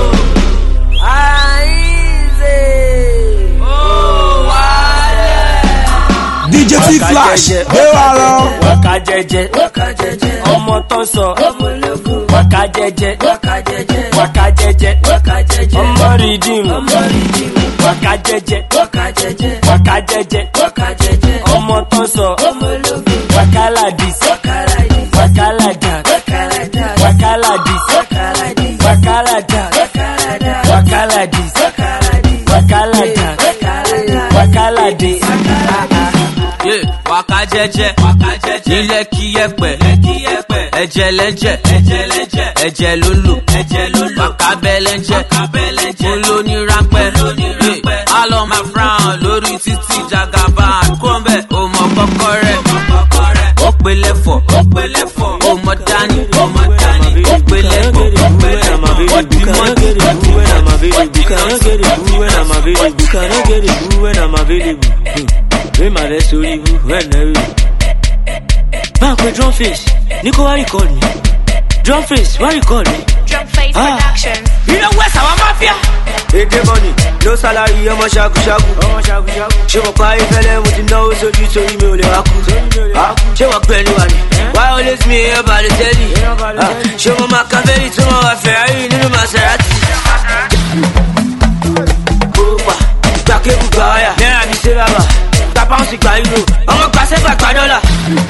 Àìsè, ó wálẹ̀. D J T Flash, gbé wa lọ. Waka jeje, waka jeje. Ọmọ tó sọ, ọmọ lógo. Waka jeje, waka jeje, waka jeje, waka jeje. Ọmọ redeem, ọmọ redeem. Waka jeje, waka jeje, waka jeje, waka jeje. Ọmọ tó sọ, ọmọ lógo. Waka like this, waka like this, waka like that, waka like that, waka like this, waka like this, waka like that, waka like this, waka like this, waka like that, waka like this, waka like this. Yeah, waka jeje, waka jeje. Ilẹ̀ kí yẹpẹ̀, ẹ̀jẹ̀ lẹ́jẹ̀, ẹ̀jẹ̀ lẹ́jẹ̀, ẹ̀jẹ̀ lólu, ẹ̀jẹ̀ lólu. Waka bẹ́lẹ́jẹ̀, waka bẹ́lẹ́jẹ̀. Olóní rápẹ́, olóní rápẹ́. Alọ́ máa frown lórí títí jagaba. Kúrọ̀mbẹ́, ọmọ kọ́kọ́ rẹ̀, ó pe lẹ́fọ̀, ó pe lẹ́fọ̀. Ọmọ dání, ọmọ dání, ó pe lẹ́fọ̀, ó pe lẹ́fọ̀. Ọdí mọ́tì, ọdí mọ́tì, ọdí mọ́tì. Wey my best story, when I will. Back with drum face, Nico, why you call me? Drum face, why you call me? Drum face ah. Productions. You know where's our mafia? Hey, the money, no salary, I'm a shaku shaku. She will buy a fella with the nose, so you so you know the haku. She will pay anyone. Why always me about the telly? She will make a very to my Ferrari, in the Maserati. Opa, back in Bugaya, then I be Silava. Bounce gba euro, ọmọ gbàsẹ́ gbà gba dọ́là.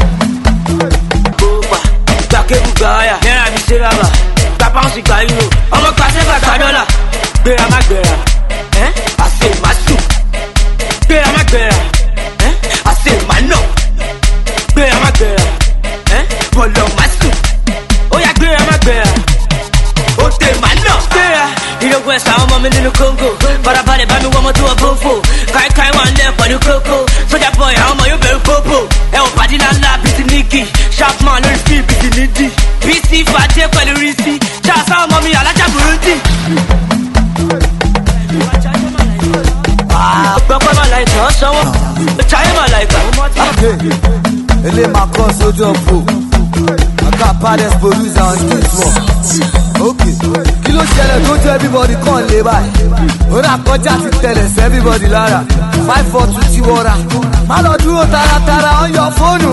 Gbogbo gbàkébù gbàáyà, náírà mi ṣe bàbà. Gba bounce gba euro, ọmọ gbàsẹ́ gbà gba dọ́là. Gbéra má gbéra, àṣẹ má sùn. Gbéra má gbéra, àṣẹ má nà. Gbéra má gbéra, bọ̀lọ̀ má sùn. Ó yá gbéra má gbéra, ó tẹ̀ má nà. Gbéra ìlógún ẹ̀sán ọmọ mi nínú Congo. Farabalẹ̀ bá mi wọ́n mọ́ tó wọ́n bófò. Káíkáí wà ń lẹ̀ pẹ̀lú kókó. Soja boy, àwọn ọmọ yóò bẹ̀rù pópó. Ẹ ò pàdé lálá bíi ti Nicky. Sharpman lórí speed bíi ti Nidi. B C Fàdé pẹ̀lú Rizzy. Charles àwọn ọmọ mi alájà burúkú. Gbọ́pẹ́ máa la ìtàn sanwó. Ìtàyé máa la ìgbà. Ilé máa kọ́ sójú ọ̀pọ̀. Ọ̀gá Paris producer on this one. Okay. Kí ló ṣẹlẹ̀ tó jẹ́ everybody kàn lé báyìí? Orí àkọjá ti tẹ̀lẹ̀ sí everybody lára. Five four two ti wọra. Má lọ dúró taratara on your phone o.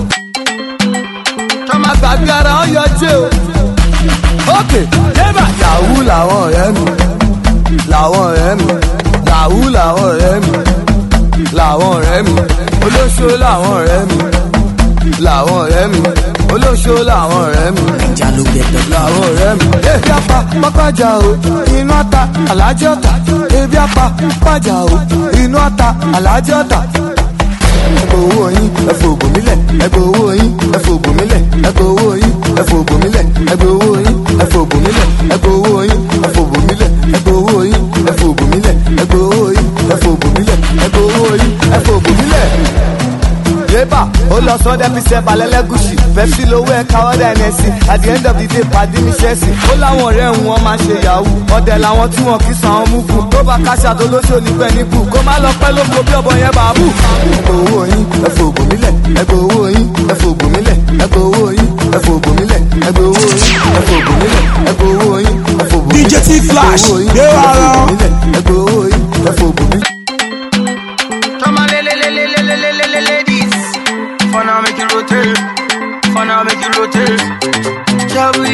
Tọ́mà gbàgbé ara on your jẹ́ o. Okay. Débà. Yahoo làwọn ọ̀rẹ́ mi. Làwọn ọ̀rẹ́ mi. Yahoo làwọn ọ̀rẹ́ mi. Làwọn ọ̀rẹ́ mi. Olóṣó làwọn ọ̀rẹ́ mi. Làwọn ọ̀rẹ́ mi. Olóṣó làwọn ọ̀rẹ́ mi. Ìjà ló gbẹ̀dọ̀ làwọn ọ̀rẹ́ mi. Ebi apá pápájà o, inú ata alájẹ ọ̀tà. Ebi apá pápájà o, inú ata alájẹ ọ̀tà. Ẹgbẹ́ owó yín, ẹ fògùn mílẹ̀. Ẹgbẹ́ owó yín, ẹ fògùn mílẹ̀. Ẹgbẹ́ owó yín, ẹ fògùn mílẹ̀. Ẹgbẹ́ owó yín, ẹ fògùn mílẹ̀. Ẹgbẹ́ owó yín, ẹ fògùn mílẹ̀. Ẹgbẹ́ owó yín, ẹ fògùn mílẹ̀. Ẹgbẹ́ owó yín, ẹ fògùn mílẹ̀. Ẹgbẹ́ owó yín, ẹ fògùn mílẹ̀. Yébà, ó lọ sọ́dẹ̀ fi ṣẹ́ balẹ̀lẹ́gùsì. Pepsi lówó ẹ̀ka ọ̀dà N S C. At the end of the day, pàdé ní Chelsea. Ó láwọn ọ̀rẹ́ òun wọn máa ṣe yahoo. Ọ̀dẹ̀ làwọn tí wọn kì í san ọmú kù. Tó bá káṣà tó lóṣò nígbẹ́ níbù. Kó má lọ pẹ́ lóko bí ọ̀bọ yẹn bàbú. Ẹgbẹ́ owó yín, ẹ fògùn mílẹ̀. Ẹgbẹ́ owó yín, ẹ fògùn mílẹ̀. Ẹgbẹ́ owó yín, ẹ fògùn mílẹ̀. Ẹgbẹ́ owó yín, ẹ fògùn mílẹ̀. Ẹgbẹ́ owó yín, ẹ fògùn mílẹ̀. D J T Flash, they are. Come on, ladies. For now, make it rotate. For now, make it rotate. W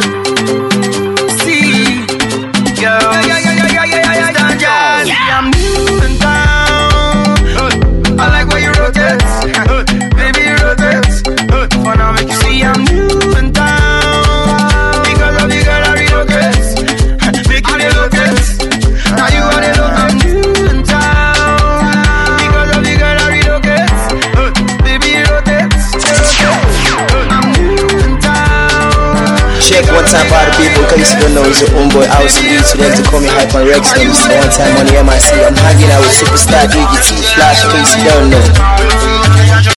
C. Yo. Yeah, yeah, yeah, yeah, yeah, yeah, yeah, yeah, yeah. I'm new in town. I like where you rotate. Baby, rotate. For now, make you see I'm new in town. Because of the girl I relocate. Make you relocate. Now you are the look. I'm new in town. Because of the girl I relocate. Baby, rotate. I'm new in town. Check one time for the people, cause you don't know it's your own boy House of E. To them to call me Hyper Rex. No, Mister One Time on the M I C. I'm hanging out with Superstar D J T Flash, case you don't know.